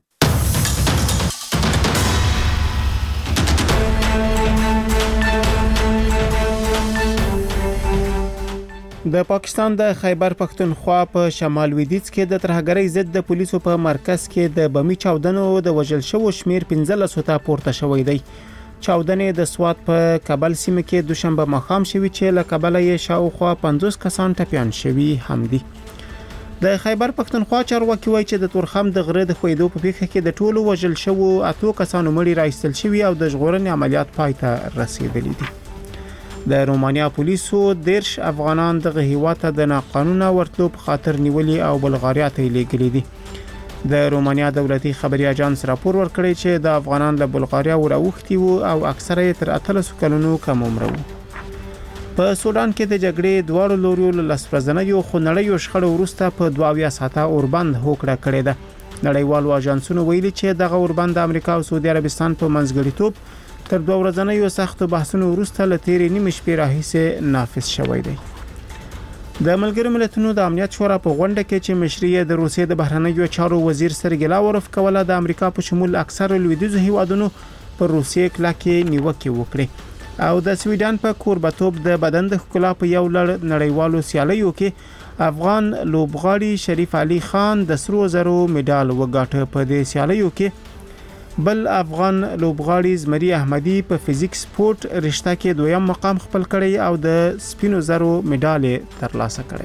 د پاکستان د خیبر پختونخوا په شمال لویدیځ کې د ترهګرۍ ضد د پولیسو په مرکز کې د بمي چاودنو د وژل شوو شمیر 15 ته پورته شوی دی. چاودنې د سوات په کابل سیمه کې دوشنبه ماښام شوې چې له کابل یې شاوخوا 50 کسان ټپیان شوي هم دي. د خیبر پختونخوا چارواکي وایي چې د تورخم د غره د خویدو په پیښه کې د ټولو وژل شوو 8 کسانو مړي راایستل شوي او د ژغورنې عملیات پای ته رسیدلي دي. د رومانیا پولیسو 10 افغانان د هیواته د ناقانونه ورتلو په خاطر نیولي او بلغاریا ته لیږلي دي. د رومانیا دولتي خبري اژانس راپور ورکړی چې د افغانان له بلغاریا وراوښتي وو او اکثره یې تر 13 کلونو کم عمر وو. په سودان کې د جګړې دواړو لوريو له لسپرزنیو خونړیو شخړو وروسته په 22 ساعته اوربند هوکړه کړې ده. نړیوالو اژانسونو ویلي چې دغه اوربند د امریکا او سعودي عربستان په منځګړیتوب تر 2 ورځنیو سختو بحثونو وروسته له تیرې نیمې شپې راهیسې نافذ شوی دی. د ملګرو ملتونو د امنیت شورا په غونډه کې چې مشري د روسیې د بهرنیو چارو وزیر سرګی لاوروف کوله د امریکا په شمول اکثر لویدیځو هیوادونو پر روسیې کلکې نیوکې وکړي او د سویډن په کوربتوب د بدن د ښکلا په یو لړ نړیوالو سیالیو کې افغان لوبغاړي شریف علي خان د سرو زرو مډال وګاټه. په دې سیالیو کې بل افغان لوبغاړي زمري احمدي په فزیک سپورت رشته کې دویم مقام خپل کړی او د سپینو زرو مډال ترلاسه کړی.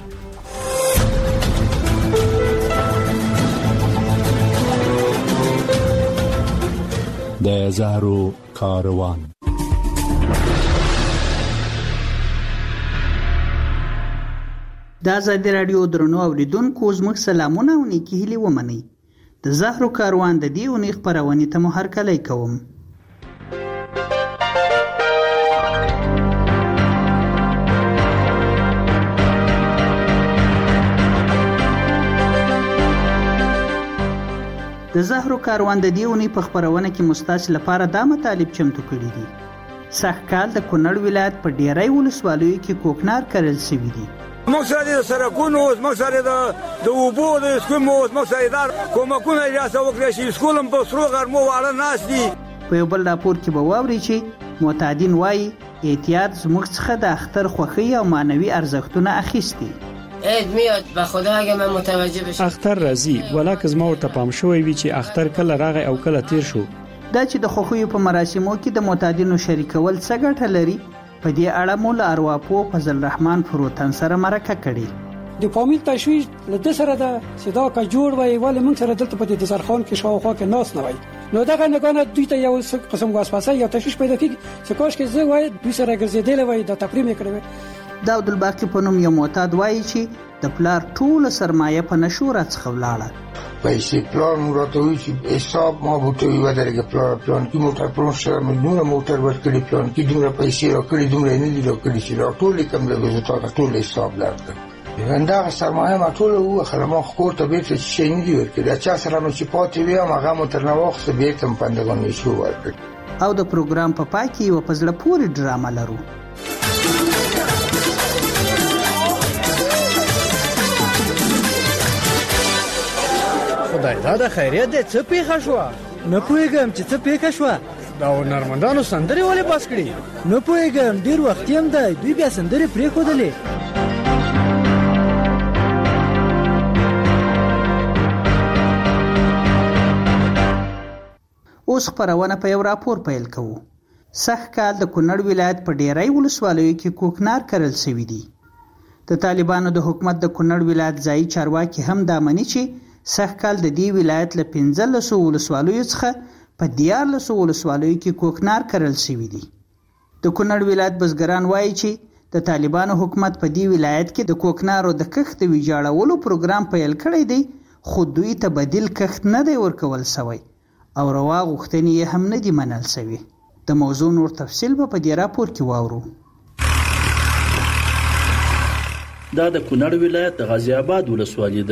د زهرو کاروان. د آزادۍ راډیو درنو اوریدونکو زموږ سلامونه او نیکی هیلې ومنئ. د زهرو کاروان د دې اونۍ خپرونې ته مو هرکلی کوم. د زهرو کاروان د دې اونۍ په خپرونه کې مستاس لپاره دا مطالب چمتو کړي دي. سږکال د کونړ ولایت په ډیری ولسوالیو کې کوکنار کرل شوي دي. موږ سره د سرکونو، موږ سره د اوبو د سکمو، موږ سره د کومکونه اجازه وکړي چې سکولم په سرو غرمو واړه ناس دي. په یو بل راپور کې به واوري چې معتادین وایي احتیاط زموږ څخه د اختر خوښي او معنوي ارزښتونه اخیستي. عید میاد به خدا اگه من متوجه بشم. اختر راځي ولکه زما ورته پام شوی وي چې اختر کله راغی او کله تیر شو. دا چې د خوښیو په مراسمو کې د معتادینو شریکول څه ګټه لري، په دې اړه مو له ارواپوه فضل الرحمن فروتن سره مرکه کړې. د فامیل تشویش له د سره د صدا کا جوړ وای ولې موږ سره دلته په دې دسترخوان کې شاوخوا کې ناس نه وای. نو دغه نگانه دوی ته یو قسم واسپاسه یا تشویش پیدا کیږي چې کوښ کې زه وای دوی سره ګرځیدل وای د تفریم کړو. داود الباقی په نوم یو معتاد وای چې د پلار ټول سرمایه په نشورت څخه ولاړه. پیسې پلان مراتوي چې حساب ما بوتوي ودرګه پلان کې موټر پروسه مليون موټر ورکړي پلان کې دومره پیسې راکړي دومره نه دي راکړي چې ټول کوم له وزارت ټول حساب لرته. دا سرمایه ما ټول هو خلما خور ته بیت شي نه دی ورکړي چې سره مې چې پاتې وي هغه موټر نه وخت به تم پندګون شو ورکړي. او د پروګرام په پای کې یو پزله پوری ډرامه لرو. خدای دا خیریت دې څه پیښه شو؟ نه پوهېږم چې څه پیښه شو. دا هنرمندانو سندرې ولې بس کړي؟ نه پوهېږم ډېر وخت هم دی دوی بیا سندرې پرېښودلې. اوس خپرونه په یو راپور پیل کوو. سږکال د کونړ ولایت په ډیری ولسوالیو کې کوکنار کرل شوي دي. د طالبانو د حکومت د کونړ ولایت ځایي چارواکي هم دا مني چې سږکال د دې ولایت له 15 ولسوالیو څخه په 14 ولسوالیو کې کوکنار کرل شوي دي. د کونړ ولایت بزګران وایي چې د طالبانو حکومت په دې ولایت کې د کوکنارو د کښت ویجاړولو پروګرام پیل کړی دی، خو دوی ته بدیل کښت نه دی ورکول شوی او روا غوښتنې یې هم نه دي منل شوي. د موضوع نور تفصیل به په دې راپور کې واورو. دا د کونړ ولایت د غازی آباد ولسوالۍ ده.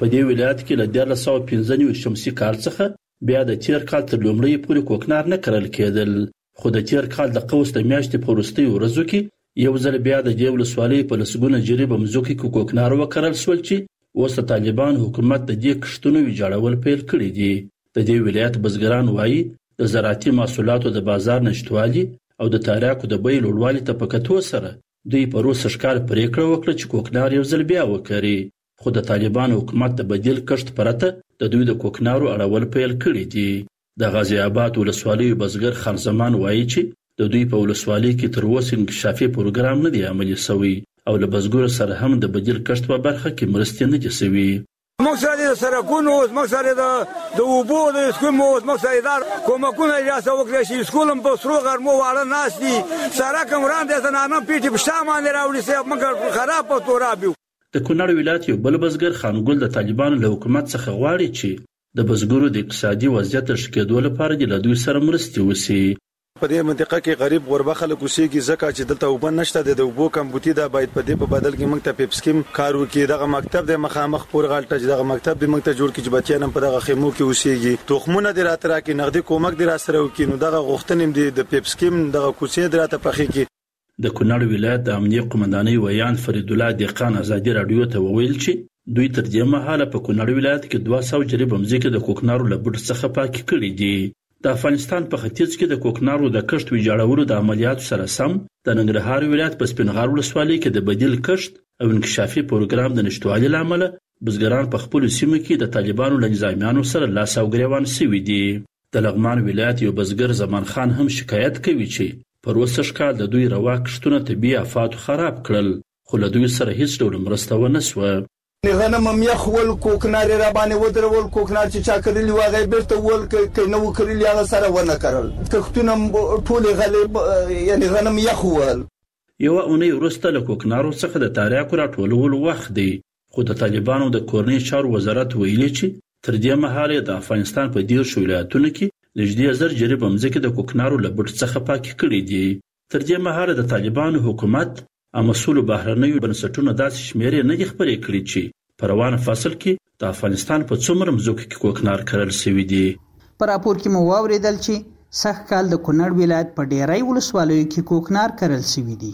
په دې ولایت کې له 1995 شمسي کال څخه بیا د تیر کال تر لومړۍ پورې کوکنار نه کرل کېدل، خو د تیر کال د قوس د میاشتې په وروستیو ورځو کې یو ځل بیا د دې ولسوالۍ په لسګونه جریبه مځکو کې کوکنار وکرل شول چې اوس د طالبان حکومت د دې کښتونو ویجاړول پیل کړي دي. د دې ولایت بزګران وایي د زراعتي محصولاتو د بازار نشټوالي او د تاریاکو د بیې لوړوالي ته په کتو سره دوی په روس ښکار پریکړه وکړه چې کوکنار یو ځل بیا وکړي، خو د طالبان حکومت د بدیل کښت پرته د دوی د کوکنارو اړول پیل کړي دي. د غازي آباد ولسوالۍ بزګر خان زمان وایي چې د دوی په ولسوالۍ کې تر اوسه انکشافي پروګرام نه دی عملي شوی او له بزګرو سره هم د بدیل کښت په برخه کې مرستې نه دي شوي. موږ سره د سرکونو موږ سره د اوبو د سکمو موږ سره د کومکونه اجازه وکړي چې سکولم په سرو غرمو واړه ناس دي سره کوم وړاندې زنانه پیټي په شامل راوړي سي موږ خراب په تورابیو. د کونړ ولایت یو بل بزګر خانګل د طالبانو له حکومت څخه غواړي چې د بزګرو د اقتصادي وضعیت ښه کېدو لپاره د دوی سره مرستې وشي. په دې منطقه کې غریب غربه خلک اوسېږي ځکه چې دلته اوبه نشته د اوبو کمبوتي دا باید په دې په بدل کې موږ ته پیپسکیم کار وکړي. دغه مکتب د مخامخ پورغال ټچ دغه مکتب د موږ ته جوړ کړي چې بچیان په دغه خیمو کې اوسېږي، تخمونه د راترا کې نقدي کومک د راسره وکړي. نو دغه غوښتنې د پیپسکیم دغه کوڅې د راته پخې کې. د کونړ ولایت د امنیه قومندانۍ ویان فرید الله دهقان ازادي رادیو ته وویل چې دوی تر دې مهاله په کونړ ولایت کې 200 جریبه مځکې د کوکنارو له بوټ څخه پاکې کړې دي. د افغانستان په ختیځ کې د کوکنارو د کښت ویجاړولو د عملیاتو سره سم د ننګرهار ولایت په سپینغار ولسوالۍ کې د بدیل کښت او انکشافي پروګرام د نشټوالي له امله بزګران په خپلو سیمو کې د طالبانو له نظامیانو سره لاس او ګریوان شوي دي. د لغمان ولایت یو بزګر زمان خان هم شکایت کوي چې پر اوسه ښکال د دوی روا کښتونه طبیعي آفاتو خراب کړل، خو له دوی سره هیڅ ډول مرسته ونه سوه. غنم هم یخول کوکنار را باندې ودرول، کوکنار چې چا کړلی و هغه بیرته ول که نه و کړلی هغه سره ونه کرل، کښتونه ټولې غلې یعنی غنم یخول. یوه اونۍ وروسته له کوکنارو څخه د تاریاکو راټولولو وخت دی، خو د طالبانو د کورنۍ چارو وزارت ویلي چې تر دې مهاله د افغانستان په 10 ولایتونو کې نږدې 1000 جریبه مځکې د کوکنارو له بوټ څخه پاکې کړي دي. تر دې مهاله د طالبانو حکومت او مسؤلو بهرنیو بنسټونو داسې شمیرې نه دي خپرې کړي چې په روان فصل کې د افغانستان په څومره مځکو کې کوکنار کرل شوي دي. په راپور کې مو واوریدل چې سږ کال د کونړ ولایت په ډیری ولسوالیو کې کوکنار کرل شوي دي.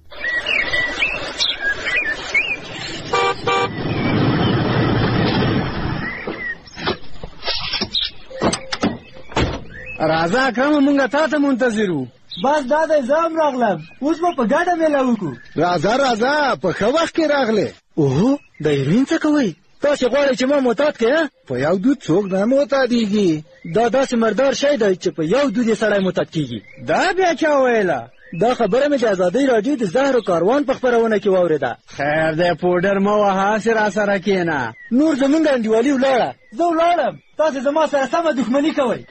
راځه اکرم مونږه تا ته منتظر وو. بس دا د زام راغلم، اوس به په ګډه میله وکړو. راځه په ښه وخت کې راغلې. اوهو د هیروین څه کوئ؟ تاسې غواړئ چې ما معتاد کړې؟ په یو دود څوک نه معتادېږي. دا داسې مردار شی دی چې په یو دود یې سړی معتاد کېږي. دا بیا چا ویله؟ دا خبره مې د ازادۍ راډیو د زهرو کاروان په خپرونه کې واورېده. خیر دی پوډر مه وهه، هسې راسره کښېنه. نور زمونږ انډیوالي ولاړه، زه ولاړم، تاسې زما سره سمه دښمني کوئ.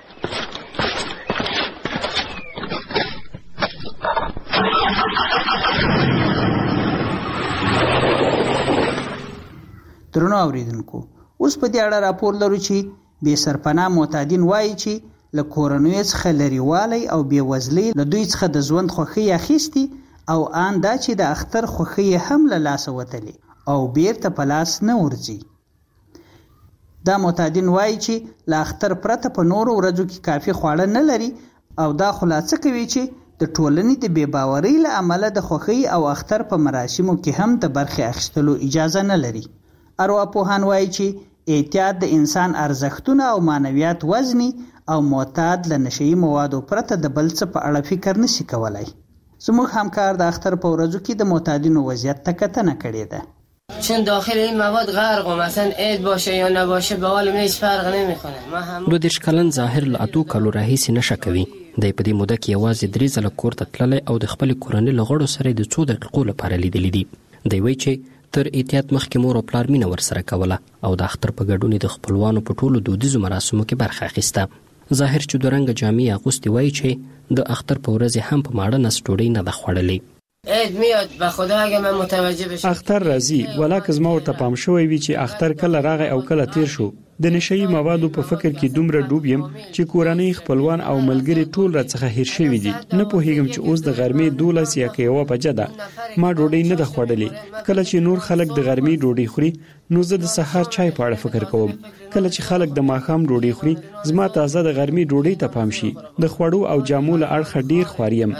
درنو اوریدونکو، اوس په دې اړه راپور لرو چې بې سرپناه معتادین وایي چې له کورنیو څخه لرېوالی او بېوزلۍ له دوی څخه د ژوند خوښۍ اخیستي او آن دا چې د اختر خوښۍ هم له لاسه وتلې او بیرته په لاس نه ورځي. دا معتادین وایي چې له اختر پرته په نورو ورځو کې کافي خواړه نه لري او دا خلاصه کوي چې د ټولنې د بې باورۍ له امله د خوښۍ او اختر په مراسمو کې هم د برخې اخیستلو اجازه نه لري. ارواپوهان وایي چې احتیاط د انسان ارزښتونه او معنویات وزني او معتاد له نشهیي موادو پرته د بل څه په اړه فکر نشي کولای. زموږ همکار د اختر په ورځو کې د معتادینو وضعیت ته کتنه کړې ده. چون داخل این مواد غرق و مثلا عید باشه یا نباشه به حال هیچ فرق نمیکنه. ما هم 22 کلن ظاهر له 8 کالو راهیسې نشه کوي. د په دې موده کې یوازې 3 ځله کور ته تللی او د خپل کورنۍ له غړو سره د 2 دقیقو لپاره لیدلی دي. دی وایي چې تر احتیاط مخکې مور او پلار مینه ورسره کوله او د اختر په ګډون د خپلوانو په ټولو دودیزو مراسمو کې برخه اخیسته. ظاهر چې د رنګ جامې اغوستې وایي چې د اختر په ورځ هم په ماړه نس ډوډۍ نه ده خوړلې. عید میاد به خدا اگه من متوجه بشم. اختر راځي، ولاکه زما ورته پام شوی وي چې اختر کله راغی او کله تیر شو، د نشئی موادو په فکر کې دومره ډوب یم چې کورنۍ خپلوان او ملګري ټول راڅخه هیر شوي دي. نه پوهیږم چې اوس د غرمې 12 یا یوه بجه ده. ما ډوډۍ نه ده خوړلې. کله چې نور خلک د غرمې ډوډۍ خوري نو زه د سحر چای په اړه فکر کوم. کله چې خلک د ماښام ډوډۍ خوري زما تازه د غرمې ډوډۍ ته پام شي. د خوړو او جامو له اړخه ډیر خواریم.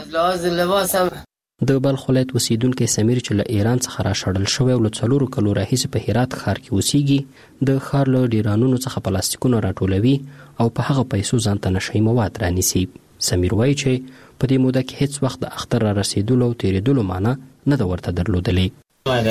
د بلخ ولایت اوسیدونکو سمیر چې له ایران څخه راشړل شوی او له 4 کلو راهیسې په هرات ښار کې اوسېږي د ښار له ډیرانونو څخه پلاستیکونه راټولوي او په هغه پیسو ځان ته نشئی مواد رانیسي. سمیر وایي چې په دې موده کې هیڅ وخت د اختر را رسیدلو او تیریدلو معنا نه د ورته درلودلې.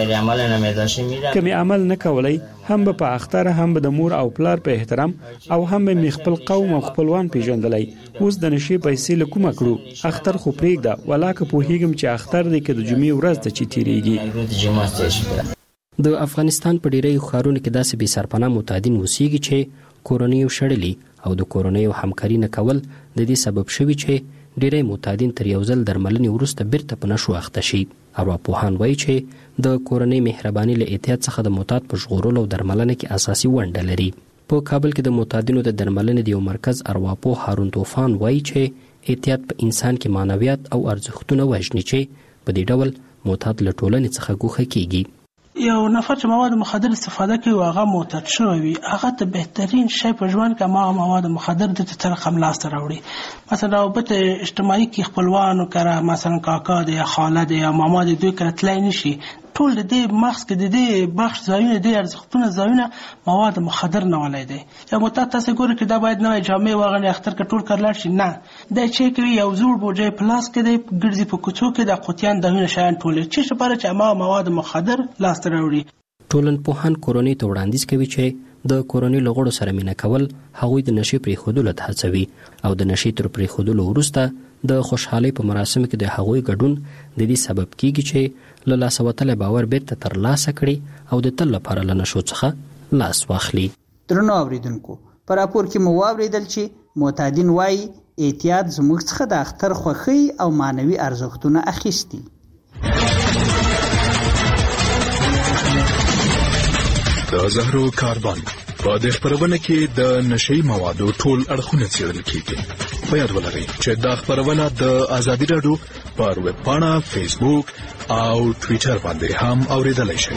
کمی عمل نه کولای هم به په اختر هم به د مور او پلار په احترام او هم به خپل قوم او خپلوان پیژندلای. اوس د نشي پیسې له کومه کړو؟ اختر خو پرېږده ولاکه پوهیږم چې اختر دی که د جمعې ورځ د چې تیریږي. د افغانستان په ډیری ښارونو کې داسې بې سرپناه معتادین اوسېږي چې کورنۍ شړلي او د کورنۍ همکاري نه کول د دې سبب شوي چې ډیری معتادین تر یو ځل درملنې وروسته بیرته په نشو اخته شي. ارواپوهان وایي چې د کورنۍ مهرباني له احتیاط څخه د معتاد په ژغورلو او درملنه کې اساسي ونډه لري. په کابل کې د معتادینو د درملنې د یو مرکز ارواپوه هارون طوفان وایي چې احتیاط په انسان کې معنویات او ارزښتونه وژني چې په دې ډول معتاد له ټولنې څخه ګوښه کیږي. یو نفر چې مواد مخدر استفاده کوي او هغه معتاد شوی وي هغه ته بهترین شی په ژوند کې هغه مواد مخدر د تر خم لاس ته راوړي. مثلا رابط اجتماعي کې خپلوانو کړه مثلا کاکا دی یا خاله دی یا ماما دی دوی کړه تلای نشي. ټول د دې مغز کې د دې بخش ځایونه د ارزښتونه ځایونه مواد مخدر نه ولای دي. یا معتاد تاسو ګورئ چې دا باید نوې جامې واغني اختر کې ټول کړل شي نه دا چې کوي یو زوړ بوجي پلاس کې د ګرځي په کوڅو کې د قوتیان دغه شیان ټول چې لپاره چې مواد مخدر لاس ته راوړي. ټولنپوهان کورنۍ ته وړاندیز کوي چې د کورنۍ له غړو سره مینه کول هغوی د نشي پرېښودلو ته هڅوي او د نشي تر پرېښودلو وروسته د خوشحالۍ په مراسمو کې د هغوی ګډون د دې سبب کیږي چې له لاسه وتلی باور بیرته ترلاسه کړي او د تل لپاره له نشو څخه لاس واخلي. درنو اوریدونکو په راپور کې مو واوریدل چې معتادین وایي احتیاط زموږ څخه د اختر خوښۍ او معنوي ارزښتونه اخیستي. د زهرو کاربن په دې خبرونه کې د نشئی موادو ټول اړخونه څېړل کیږي. په یاد ولرئ چې دا خبرونه د ازادي راډیو پر ویب پاڼه، فیسبوک او ټویټر باندې هم اوریدلای شئ.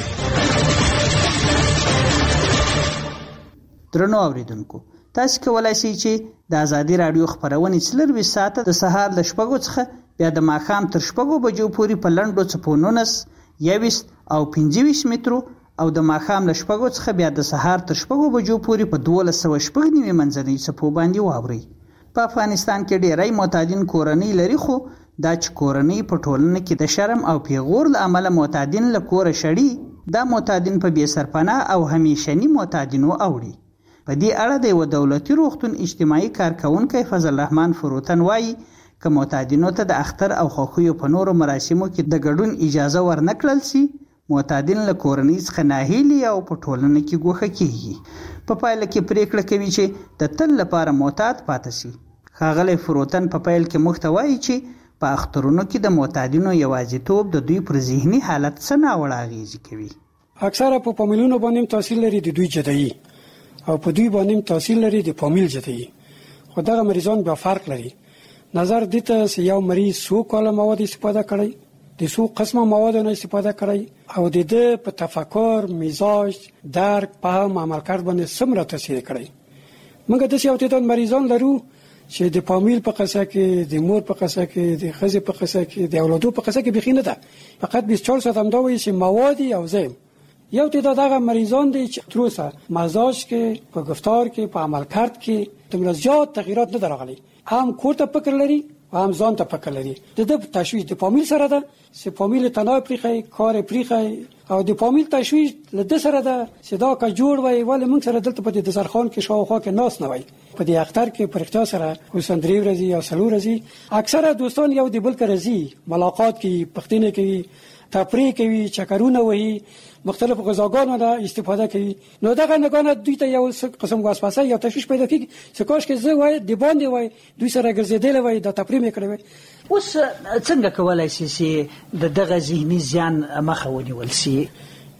درنو اوریدونکو تاسو کولای شئ چې د ازادي راډیو خبرونه 24 ساعته د سهار ل 6 څخه بیا د ماښام تر 6 بجو پورې په لنډو څپونو 21 او 25 مترو او د ماښام له 6 څخه بیا د سهار تر 6 بجو پورې په 1290 منځنۍ څپو باندې واوري. په افغانستان کې ډیری معتادین کورنۍ لري خو دا چې کورنۍ په ټولنه کې د شرم او پیغور له امله معتادین له کوره شړي دا معتادین په بې سرپناه او همیشني معتادینو اوړي. په دې اړه د یو دولتي روغتون اجتماعي کارکونکي فضل الرحمن فروتن وایي که معتادینو ته د اختر او خوښیو په نورو مراسمو کې د ګډون اجازه ورنکړل شي معتادین له کورنۍ څخه ناهیلي او په ټولنه کې ګوښه کیږي. په پایله کې پریکړه کوي چې د تل لپاره معتاد پاتې شي. ښاغلی فروتن په پیل کې موږ ته وایي چې په اخترونو کې د معتادینو یوازیتوب د دوی پر ذهني حالت څه ناوړه اغېزې کوي. اکثره په فامیلونو باندې تاثیر لري د دوی جدایي او په دوی باندې تاثیر لري د فامیل جدایي. خو دغه مریضان بیا فرق لري. نظر دې ته چې یو مریض څو کاله مواد استفاده کړي د څو قسمه مواد نه استفاده کړي او د دې په تفکر، مزاج، درک، فهم، عمل کړ باندې څومره تاثیر کړي. موږ د یو تعداد مریضان لرو چې د فامیل په قصه کې، د مور په قصه کې، د ښځې په قصه کې، د اولادو په قصه کې بخښ نه ده. فقط 24 ساعت هم دا وایي چې مواد او زم یو تعداد هغه مریضان دي چې تروسه مزاج کې، په گفتار کې، په عمل کرد کې تمره زیات تغییرات نه درغلي. هم کوته فکر لري هم ځان ته فکر لري. د تشویش د فامیل سره ده چې فامیل تناو پریخي، کار پریخي او د فامیل تشویش له د سره ده چې دا کا جوړ وای ولې موږ سره دلته په دې سرخان کې شاوخوا کې ناس نه وای. په دې اختر کې پر اختیار سره حسین دریو ورځي یا سلو ورځي اکثره دوستان یو د بل کرزي ملاقات کوي، پښتنه کوي، تفریح کوي، چکرونه وهي، مختلفو غذاګانو نه استفاده کوي. نو دغه نگانه دوی ته یو قسم وسوسه یا تشویش پیدا کیږي چې کاش کې زه وای د باندې وای دوی سره ګرځیدل وای د تفریح میکړي وای. اوس څنګه کولای شي چې دغه ذهني زیان مخه ونیول شي؟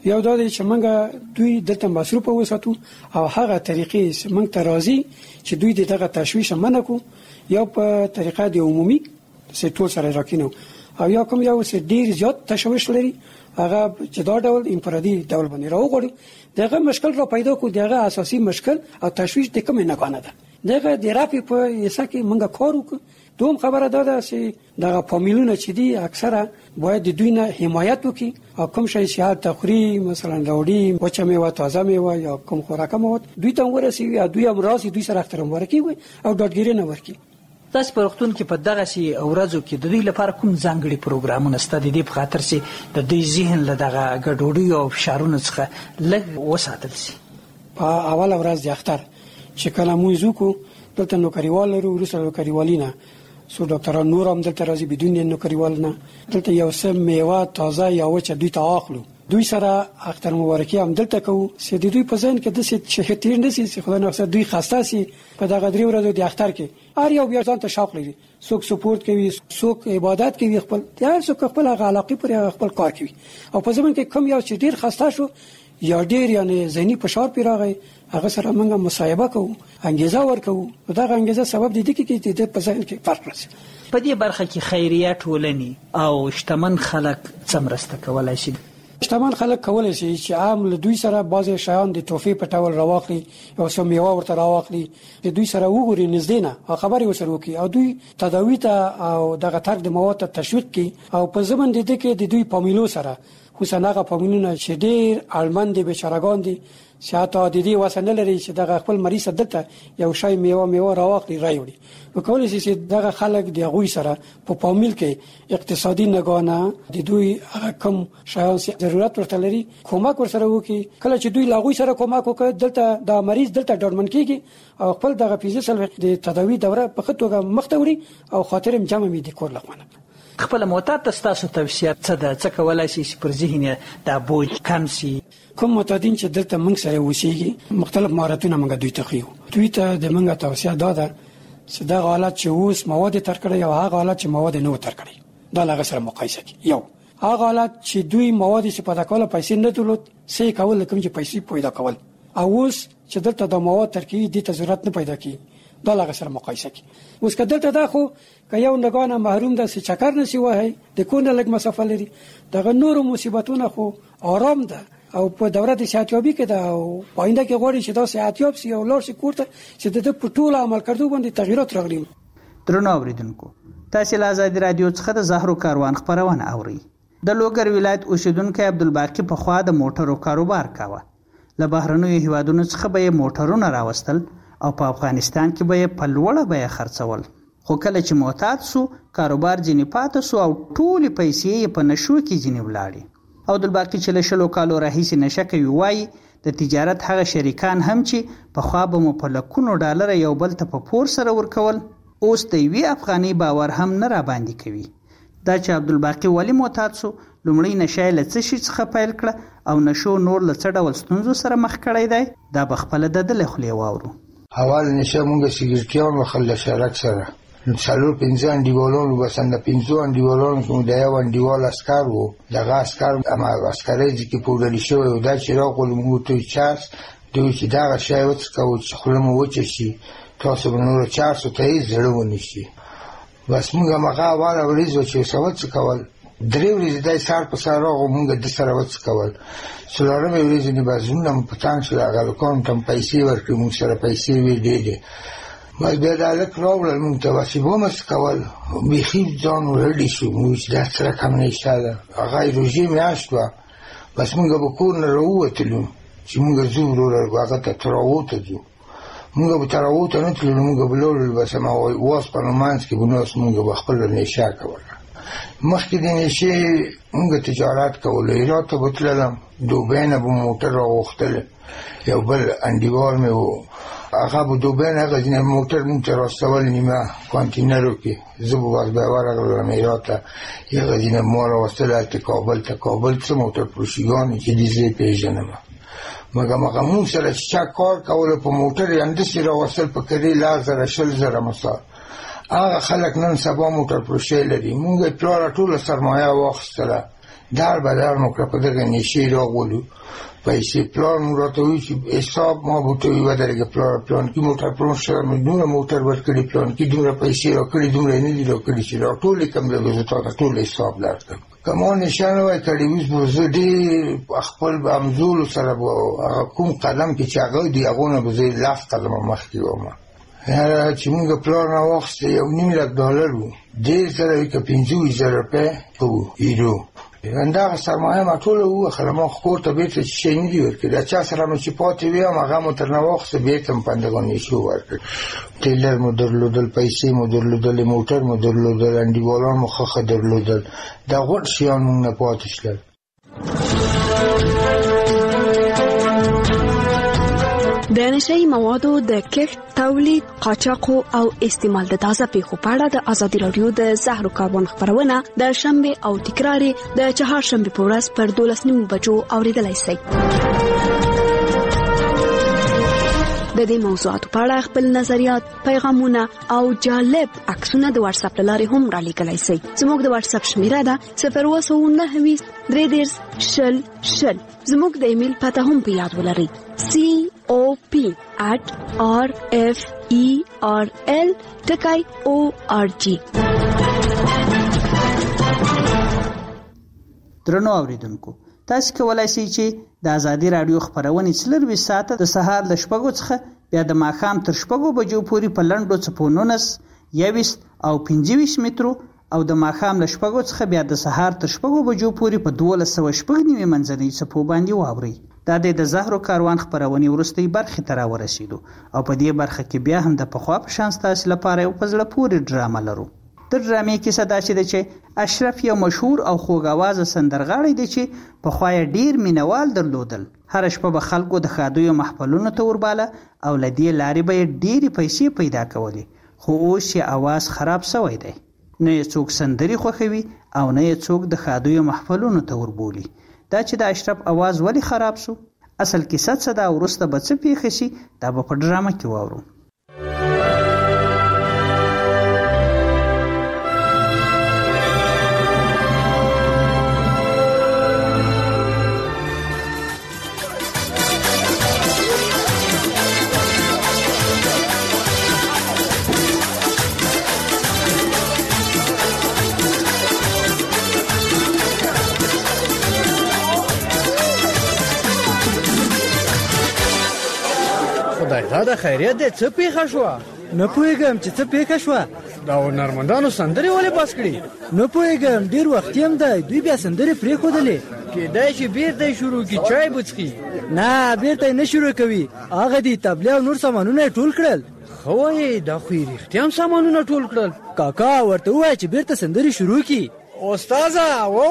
یو دا دی چې موږ دوی دلته مصروف وساتو او هغه طریقې موږ ته راځي چې دوی دغه تشویش منع کو یا په طریقه د عمومي سټول سره راکینو او یا کوم یو څه ډیر زیات تشویش لري هغه چې دا ډول انفرادي ډول باندې راوغړي دغه مشکل را پیدا کو دغه اساسي مشکل او تشویش د کوم نه کنه ده دغه د رافي په یسا کې موږ کار وکړو دوم خبره ده چې دغه فامیلونه چې دي اکثره باید د دوی نه حمایت وکړي او کوم شي صحت تخری مثلا راوړي وچه میوه تازه میوه یا کوم خوراک مواد دوی ته ورسي یا دوی هم راسي دوی سره احترام ورکړي او ډاډګیري نه ورکړي. تاسو په وختونو کې په دغه سي اورازو کې د دوی لپاره کوم ځانګړي پروګرامونه ستاسو د دې په خاطر سي د دوی ذهن له دغه ګډوډي او فشارونو څخه لږ وساتل سي؟ په اول ورځ د اختر چې کله موږ کو دلته نوکریوال لرو ورسره نوکریوالینا سو ډاکټران نور هم دلته راځي بدون نوکریوال نه دلته یو سم میوه تازه یا وچه دوی ته اخلو دوی سره اختر مبارکي هم دلته کوو چې دوی په ځین کې د څه تیر نه سي خدای نه خاصه دوی خاصه سي په دغه درې ورځو د اختر کې هر یو بیا ځان ته شوق لري څوک سپورت کوي څوک عبادت کوي خپل هر څوک خپل علاقه پر خپل کار کوي او په ځمن کې کوم یو چې ډیر خاصه شو یا ډیر یعنی ذهني فشار پیراغی هغه سره موږ مصاحبه کوو انګیزه ورکوو دغه انګیزه سبب دي چې د پسند کې فرق راځي. په دې برخه کې خیریه ټولنې او شتمن خلک څمرسته کولای شي. شتمن خلک کولای شي چې عام له دوی سره بعضی شیان د توفی په ټاول راوخلي او سم میوه ورته راوخلي د دوی سره وګوري نږدې نه او خبري وسره وکي او دوی تداوی ته او دغه ترک د مواد ته تشویق کوي او په ځمن دي کې د دوی فامیلو سره خصوصا فامیلونه چې ډیر اړمن دي بیچارهګان دي شاته د دې وسنه لري چې دغه خپل مریض دلته یو شای میوه راوخلي راوړي نو کولای شي چې دغه خلک د غوي سره په فامیل کې اقتصادي نگانه د دوی کم شایان ضرورت ورته لري کومک ورسره وکي کله چې دوی لاغوي سره کومک وکړي دلته د مریض دلته ډاډمن کیږي او خپل دغه فزیکل د تداوی دوره په خطوګه مختوري او خاطرم جمع می د کور لخوانه خپل معتاد تاسو توصیه څه ده څه کولای شي چې پر ذهن د بوج کم شي کوم معتادین چې دلته موږ سره وسیږي مختلف مهارتونه موږ دوی ته خيو دوی ته د موږ توصیه ده چې دا حالت چې اوس مواد تر کړی او هغه حالت چې مواد نه تر کړی دا لږ سره مقایسه کی یو هغه حالت چې دوی مواد چې په داخله پیسې نه درلود سې کول کوم چې پیسې پیدا کول او اوس چې دلته د مواد تر کې د ضرورت نه پیدا کی دا لږ سره مقایسه کی اوس کله دلته خو که یو نگانه محروم ده چې چکر نسی وای د کونه لګ مسافه لري دغه نور مصیبتونه خو آرام ده او په دوره د صحتیابي کې ده او پاینده کې غوړي چې دا صحتیاب سي او لور سي کوړه چې د پټول عمل کړو باندې تغیرات راغلي. درنو اوریدونکو تاسو له آزاد رادیو څخه د زهرو کاروان خبرونه اوري. د لوګر ولایت اوسیدونکو عبدالباقی په خوا د موټرو کاروبار کاوه. له بهرنیو هیوادونو څخه به موټرونه راوستل او په افغانستان کې به په لوړه بیه خرڅول. خو کله چې معتاد سو کاروبار ځینې پاتې سو او ټول پیسې په نشو کې ځینې ولاړې. عبدالباقی چې له شلو کالو راهیسې نشه کوي وایي د تجارت هغه شریکان هم چې په خوا به مو په لکونو ډالر یو بل ته په پور سره ورکول اوس د یوې افغاني باور هم نه را باندې کوي. دا چې عبدالباقی ولی معتاد سو لومړی نشه له څه شي څخه پیل کړه او نشو نور له څه ډول ستونزو سره مخ کړی دی دا به خپله د ده له خولې واورو. اول نشه مونږ سګرټیان وخل له شرک سره څلور پنځه انډیوالانو بسن د پنځو انډیوالانو کې د یو انډیوال عسکر و دغه عسکر اما عسکرې چې پودلی شوی و دا چې راغلو موږ ته چارس دوی چې دغه شی وڅکو چې خوله مو وچه شي تاسو به نور چارسو ته یې زړه ونیسي بس موږ هماغه اوله ورځ و چې څه وڅکول درې ورځې دی سهار په سهار راغلو موږ د سره وڅکول څلورمې ورځې نه به زموږ نه په تانګ شول هغه هلکانو ته م پیسې ورکړې موږ سره پیسې وې ډېرې بس بیا دا هلک راوړل موږ ته بس یې ومڅکول بیخي ځان ورډي شو موږ چې دا څه رقم نشه ده هغه روژې میاشت وه بس موږ به کور نه راووتلو چې موږ ځو وروره هغه ته تراوته ځو موږ به تراوته نه تللو موږ به لاړل بس همه واسپنو منځ کې به ناست موږ به خپله نشه کوله مخکې د نشې موږ تجارت کولو هرات ته به تللم دوبۍ نه به موټر راغوښتل یو بل انډیوال مې و هغه به دوبۍ نه هغه ځینې موټر موږ ته راستول نیمه کانتینرو کې زه به بس بیا ورغلم هرات ته هغه ځینې ما راوستل هلته کابل ته کابل څه موټر فروشیګانې چې دې زه یې پېژنم مګر هغه موږ سره چې چا کار کولو په موټر یې همداسې راوستل په کرې 10,000 20,000 مثال هغه خلک نن سبا موټر فروشۍ لري موږ یې پلاره ټوله سرمایه واخیستله دار بدار مو کړ په دغه نشي راغولو پیسې پلان راته وی چې حساب ما بوته وی ودرګه پلان کې موټر پروسه مې موټر ورکړي پلان کې دومره پیسې راکړي دومره نه دي راکړي چې ټول کوم له زړه ټول حساب درکړم کومه نشانه وای کړي اوس زه دې خپل امزول سره کوم قدم کې چې هغه دی هغه نه به لاس قدم مخکې ومه چې موږ پلان واخیست $1,000,000 وو ډېر سره کې 50,000 روپۍ وو ایرو دا سرمایه ما ټول وو خلما خور ته بیت چې نه دی ورکړي دا چا سره مې چې پاتې وي هغه مو تر نه واخیست بیت هم پندګونی شو ورکړي ټیلر مو درلودل پیسې مو درلودل موټر مو درلودل انډیوالان مو خخه درلودل دا غوړ شیان مونږ نه پاتې شول د نشئی موادو د کښت، تولید، قاچاق او استعمال د تازه پیښو په اړه د ازادي رادیو د زهرو کاروان خبرونه د شنبه او تکرار د چهارشنبه په ورځ پر 12:30 بجو اوریدلای شئ. د دې موضوعاتو په اړه خپل نظریات، پیغامونه او جالب عکسونه د واتس اپ لارې هم را لیکلای شئ. زموږ د واتس اپ شمیره ده 0292330 زموږ د ایمیل پته هم په یاد ولرئ cop@referl.org. درنو اوریدونکو، تاسو کولای شئ چې د ازادي رادیو خبرونه 24 ساعته د سهار ل 6 څخه بیا د ماښام تر 6 بجو پورې په لنډو څپونو 21 او 25 مترو او د ماښام ل 6 څخه بیا د سهار تر 6 بجو پورې په 1290 منځنۍ څپو باندې واوري. دا د زهرو کاروان خبرونه ورستۍ برخه ته راورسېدو او په دې برخه کې بیا هم د پخوا په شان تاسو لپاره یو پزله پورې ډرامه لرو. د ډرامې کې صدا چې د چې اشرف یو مشهور او خوږ आवाज سندرغاړی دی چې په خوای ډیر مینوال درلودل. هر شپه به خلکو د خادیو محفلونو ته ورباله او لدی لارې به ډیری پیسې پیدا کولې، خو اوس یې आवाज خراب شوی دی. نه یې څوک سندري خوښوي او نه یې څوک د خادیو محفلونو ته وربولي. دا چې د اشرف आवाज ولی خراب شو، اصل کې څه دا ورسته به څه پیښ شي، دا به په ډرامه کې واورو. دا د خیریت دې څه پیښه شو؟ نه پوهېږم چې څه پیښه شو. دا هنرمندانو سندرې ولې بس کړي؟ نه پوهېږم، ډېر وخت هم دی دوی بیا سندرې پرېښودلې. کېدای شي بیرته یې شروع کړي چای بڅښي. نه بیرته یې نه شروع کوي، هغه دي تبلې او نور سامانونه یې ټول کړل. ښه وایې دا خو یې رښتیا هم سامانونه ټول کړل. کاکا ورته ووایه چې بیرته سندرې شروع کړي. استاذه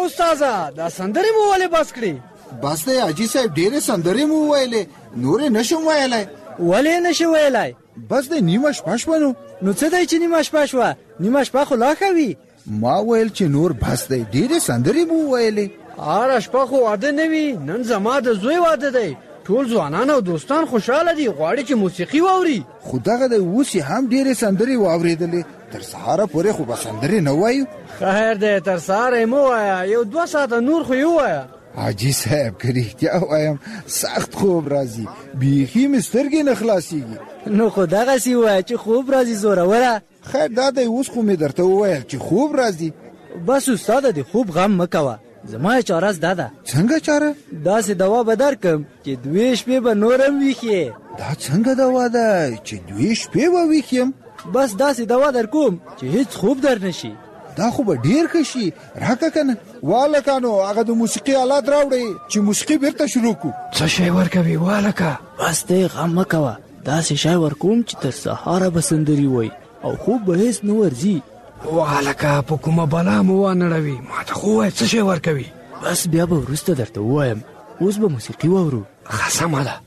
دا سندرې مو ولې بس کړي؟ بس دی حاجي صاحب، ډېرې سندرې مو وویلې، نورې نشم ویلی. ولې نشي ویلای؟ بس د نیمه شپه شوه. نو څه دی چې نیمه شپه شوه؟ نیمه شپه خو لا ښه وي. ما ویل چې نور بس دی، ډېرې سندرې مو وویلې. هره شپه خو واده نه وي، نن زما د زوی واده دی، ټول ځوانان او دوستان خوشحاله دي، غواړي چې موسیقي واوري. خو دغه د اوس یې هم ډېرې سندرې واورېدلې، تر سهاره پورې خو به سندرې نه وایو. خیر دی تر سهاره یې مه وایه، 1-2 ساعته نور خو یې ووایه. حاجي صاحب که رښتیا وایم سخت خوب راځي، بیخي مې سترګې نه خلاصېږي. نو خو دغسې ووایه چې خوب راځي زوروره. خیر دا دی، اوس خو مې درته وویل چې خوب راځي. بس استاده د خوب غم مه کوه، زما یې چاره زده ده. څنګه چاره؟ داسې دوا به درکړم چې 2 شپې به نور هم ویښ یې. دا څنګه دوا ده چې 2 شپې به ویښ یم؟ بس داسې دوا در کوم چې هیڅ خوب در نشي. دا خو به ډیر ښه شي، راکه کنه. والکانو هغه د موسیقي آلات راوړئ چې موسیقي بیرته شروع کړو. څه شی ورکوي والکه؟ بس دی غم مه کوه، داسې شی ورکوم چې تر سهاره به سندري وایي او خوب به هیڅ نه ورځي. والکه په کومه بلا مو وانړوي، ماته خو ووایه څه شی ورکوي. بس بیا به وروسته درته ووایم، اوس به موسیقي واورو. ښه سمه ده.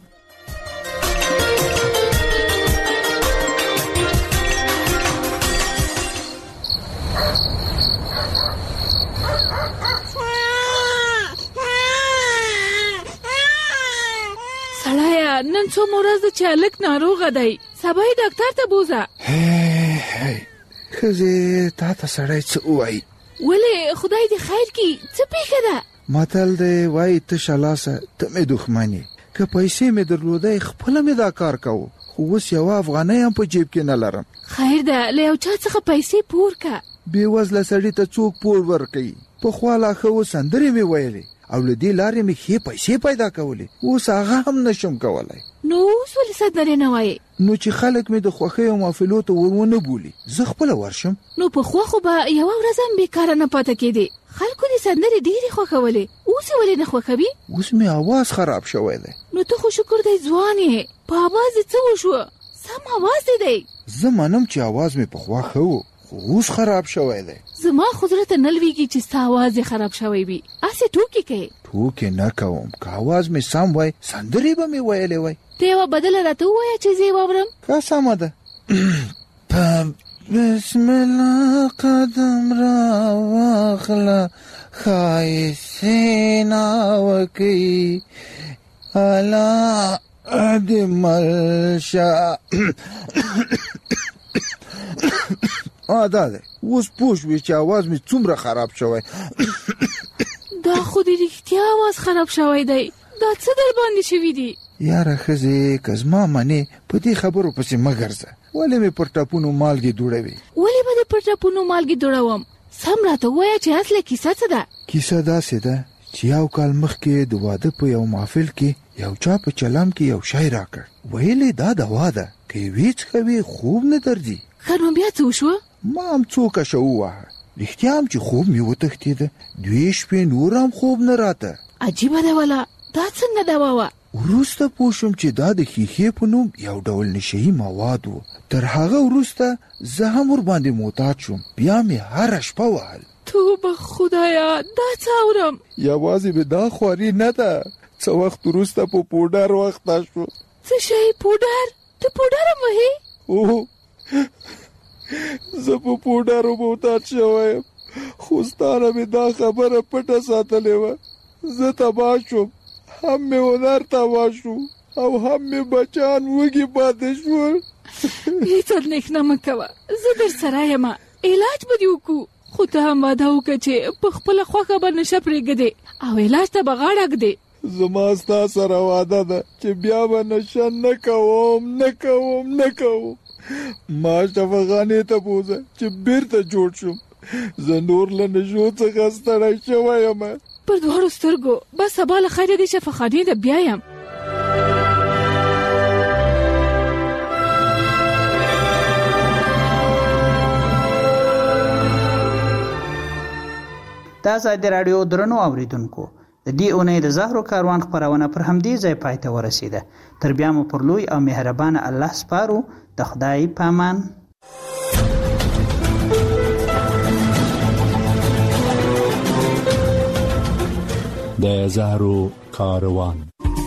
نن څو ورځ د چالک ناروغه دی، سبا یې ډاکټر ته بوزه. ښځې تا ته سړی څه ووایي؟ ولې خدای دې خیر کړي، څه پیښه ده؟ متل دی وای ته شلاسه ته مې دښمني که پیسې مې درلودای خپل مې دا کار کوو خو اوس یو افغانۍ هم په جیب کې نه لرم. خیر ده له یو چا څخه پیسې پور کا. بې وزله سړي ته څوک پور ورکوي؟ پخوا لا ښه سندرې مې ویلې او له دې لارې مې ښې پیسې پیدا کولې، اوس هغه هم نشم کولی. نو اوس ولې سندرې نه وایې؟ نو چې خلک مې د خوښیو محفلو ته ورونه بولي زه خپله ورشم. نو پخوا خو به یوه ورځ هم بېکاره نه پاته کېدې. خلکو دې سندرې ډېرې خوښولې، اوس یې ولې نه خوښوي؟ اوس مې اواز خراب شوی دی. نو ته خو شکر دی ځوان یې، په اواز دې څه وشوه؟ سم اواز دې دی. زه منم چې اواز مې پخوا ښه و خو اوس خراب شوی دی. زما خو زړه ته نه لوېږي چې ستا اواز یې خراب شوی وي. هسې ټوکې کوې. ټوکې نه کوم، که اواز مې سم وای سندرې به مې ویلې وای. ته یوه بدله راته ووایه چې زه یې واورم. که سمه ده. بسم الله قدم را واخله ښایستې ناوکۍ الله دې مل شه. دا دی اوس پوه شوې چې اواز مې څومره خراب شوی. دا خو دې رښتیا اواز خراب شوی دی. دا څه در باندې شوي دي؟ یاره ښځې که زما منې په دې خبرو پسې مه ګرځه. ولې مې پر ټپونو مالګې دوړوي؟ ولې به دې پر ټپونو مالګې دوړوم؟ سم راته ووایه چې اصله کیسه څه ده؟ کیسه داسې ده چې یو کال مخکې د واده په یو محفل کې یو چا په چلم کې یو شی راکړ. ویلې دا دوا ده که یې ویې څښوې خوب نه درځي. ښه نو بیا څه وشوه؟ ما هم څو کشه ووهه، رښتیا هم چې خوب مې وتښتېده. 2 شپې نور هم خوب نه راته. عجیبه ده وله، دا څنګه دوا وه؟ وروسته پوه شوم چې دا د ښیښې په نوم یو ډول نشهیي مواد و. تر هغه وروسته زه هم ورباندې معتاد شوم، بیا مې هره شپه وهل. توبه خدایا، دا څه اورم؟ یوازې مې دا خواري نه ده، څه وخت وروسته په پوډر وخته شو. څه شی پوډر؟ ته پوډر هم وهې؟ اوه زه په پوډرو معتاد شوی یم، خو ستا نه مې دا خبره پټه ساتلې وه. زه تباه شوم، هم مې هنر تباه شو او هم مې بچان وږي پاتې شول. هېڅ اندېښنه مه کوه، زه در سره یم، علاج به دې وکړو. خو ته هم واده وکړه چې په خپله خوښه به نشه پرېږدې او علاج ته به غاړه ږدې. زما ستا سره واده ده چې بیا به نشه نه کوم. ما شفاخانې ته بوځه چې بیرته جوړ شم. زه نور له نشو څخه ستړی شوی یم. پر دواړو سترګو بس سبا له خیره دې شفاخانې ته بیا یم. د ازادي راډیو درنو اوریدونکو، د دې اونۍ د زهرو کاروان خپرونه پر همدې ځای پای ته ورسیده. تر بیا مو پر لوی او مهربانه الله سپارو. د خدای په امان. د زهرو کاروان.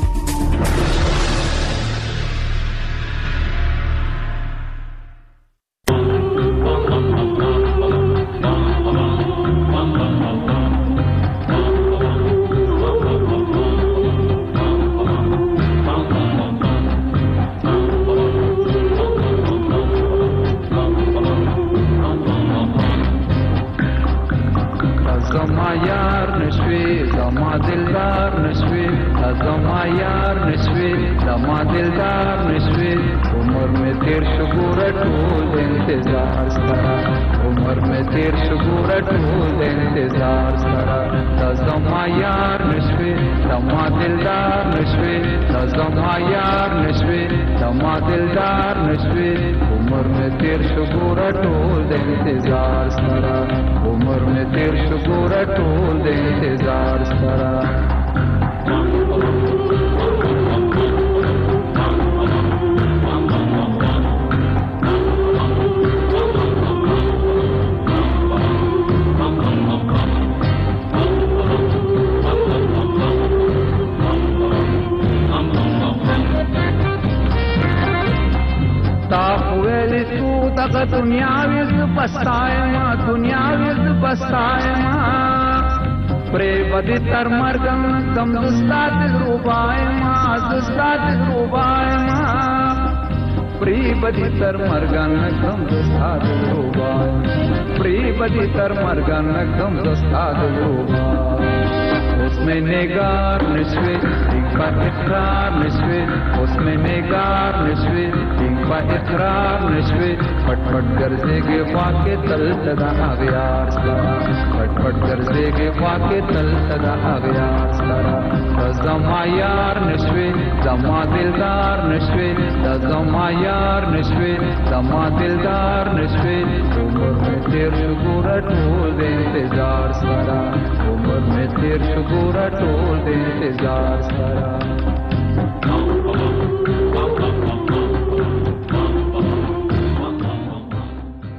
تر مرګم کم زستا دل روبایما زستا دل روبایما پری بدی تر مرګم کم زستا دل روبایما پری بدی تر مرګم کم زستا دل روبایما उसमें नेगार नशवे एक बार इकरार नशवे उसमें नेगार नशवे एक बार इकरार नशवे पटपट गरजेगे वाके तल तदा आव्यार सारा पटपट गरजेगे वाके तल तदा आव्यार सारा जमा यार नशवे जमा दिलदार नशवे जमा यार नशवे जमा दिलदार नशवे उम्र में तेर शुगुरा टोल दे इंतजार सारा उम्र में तेर शुगुरा टोल दे इंतजार सारा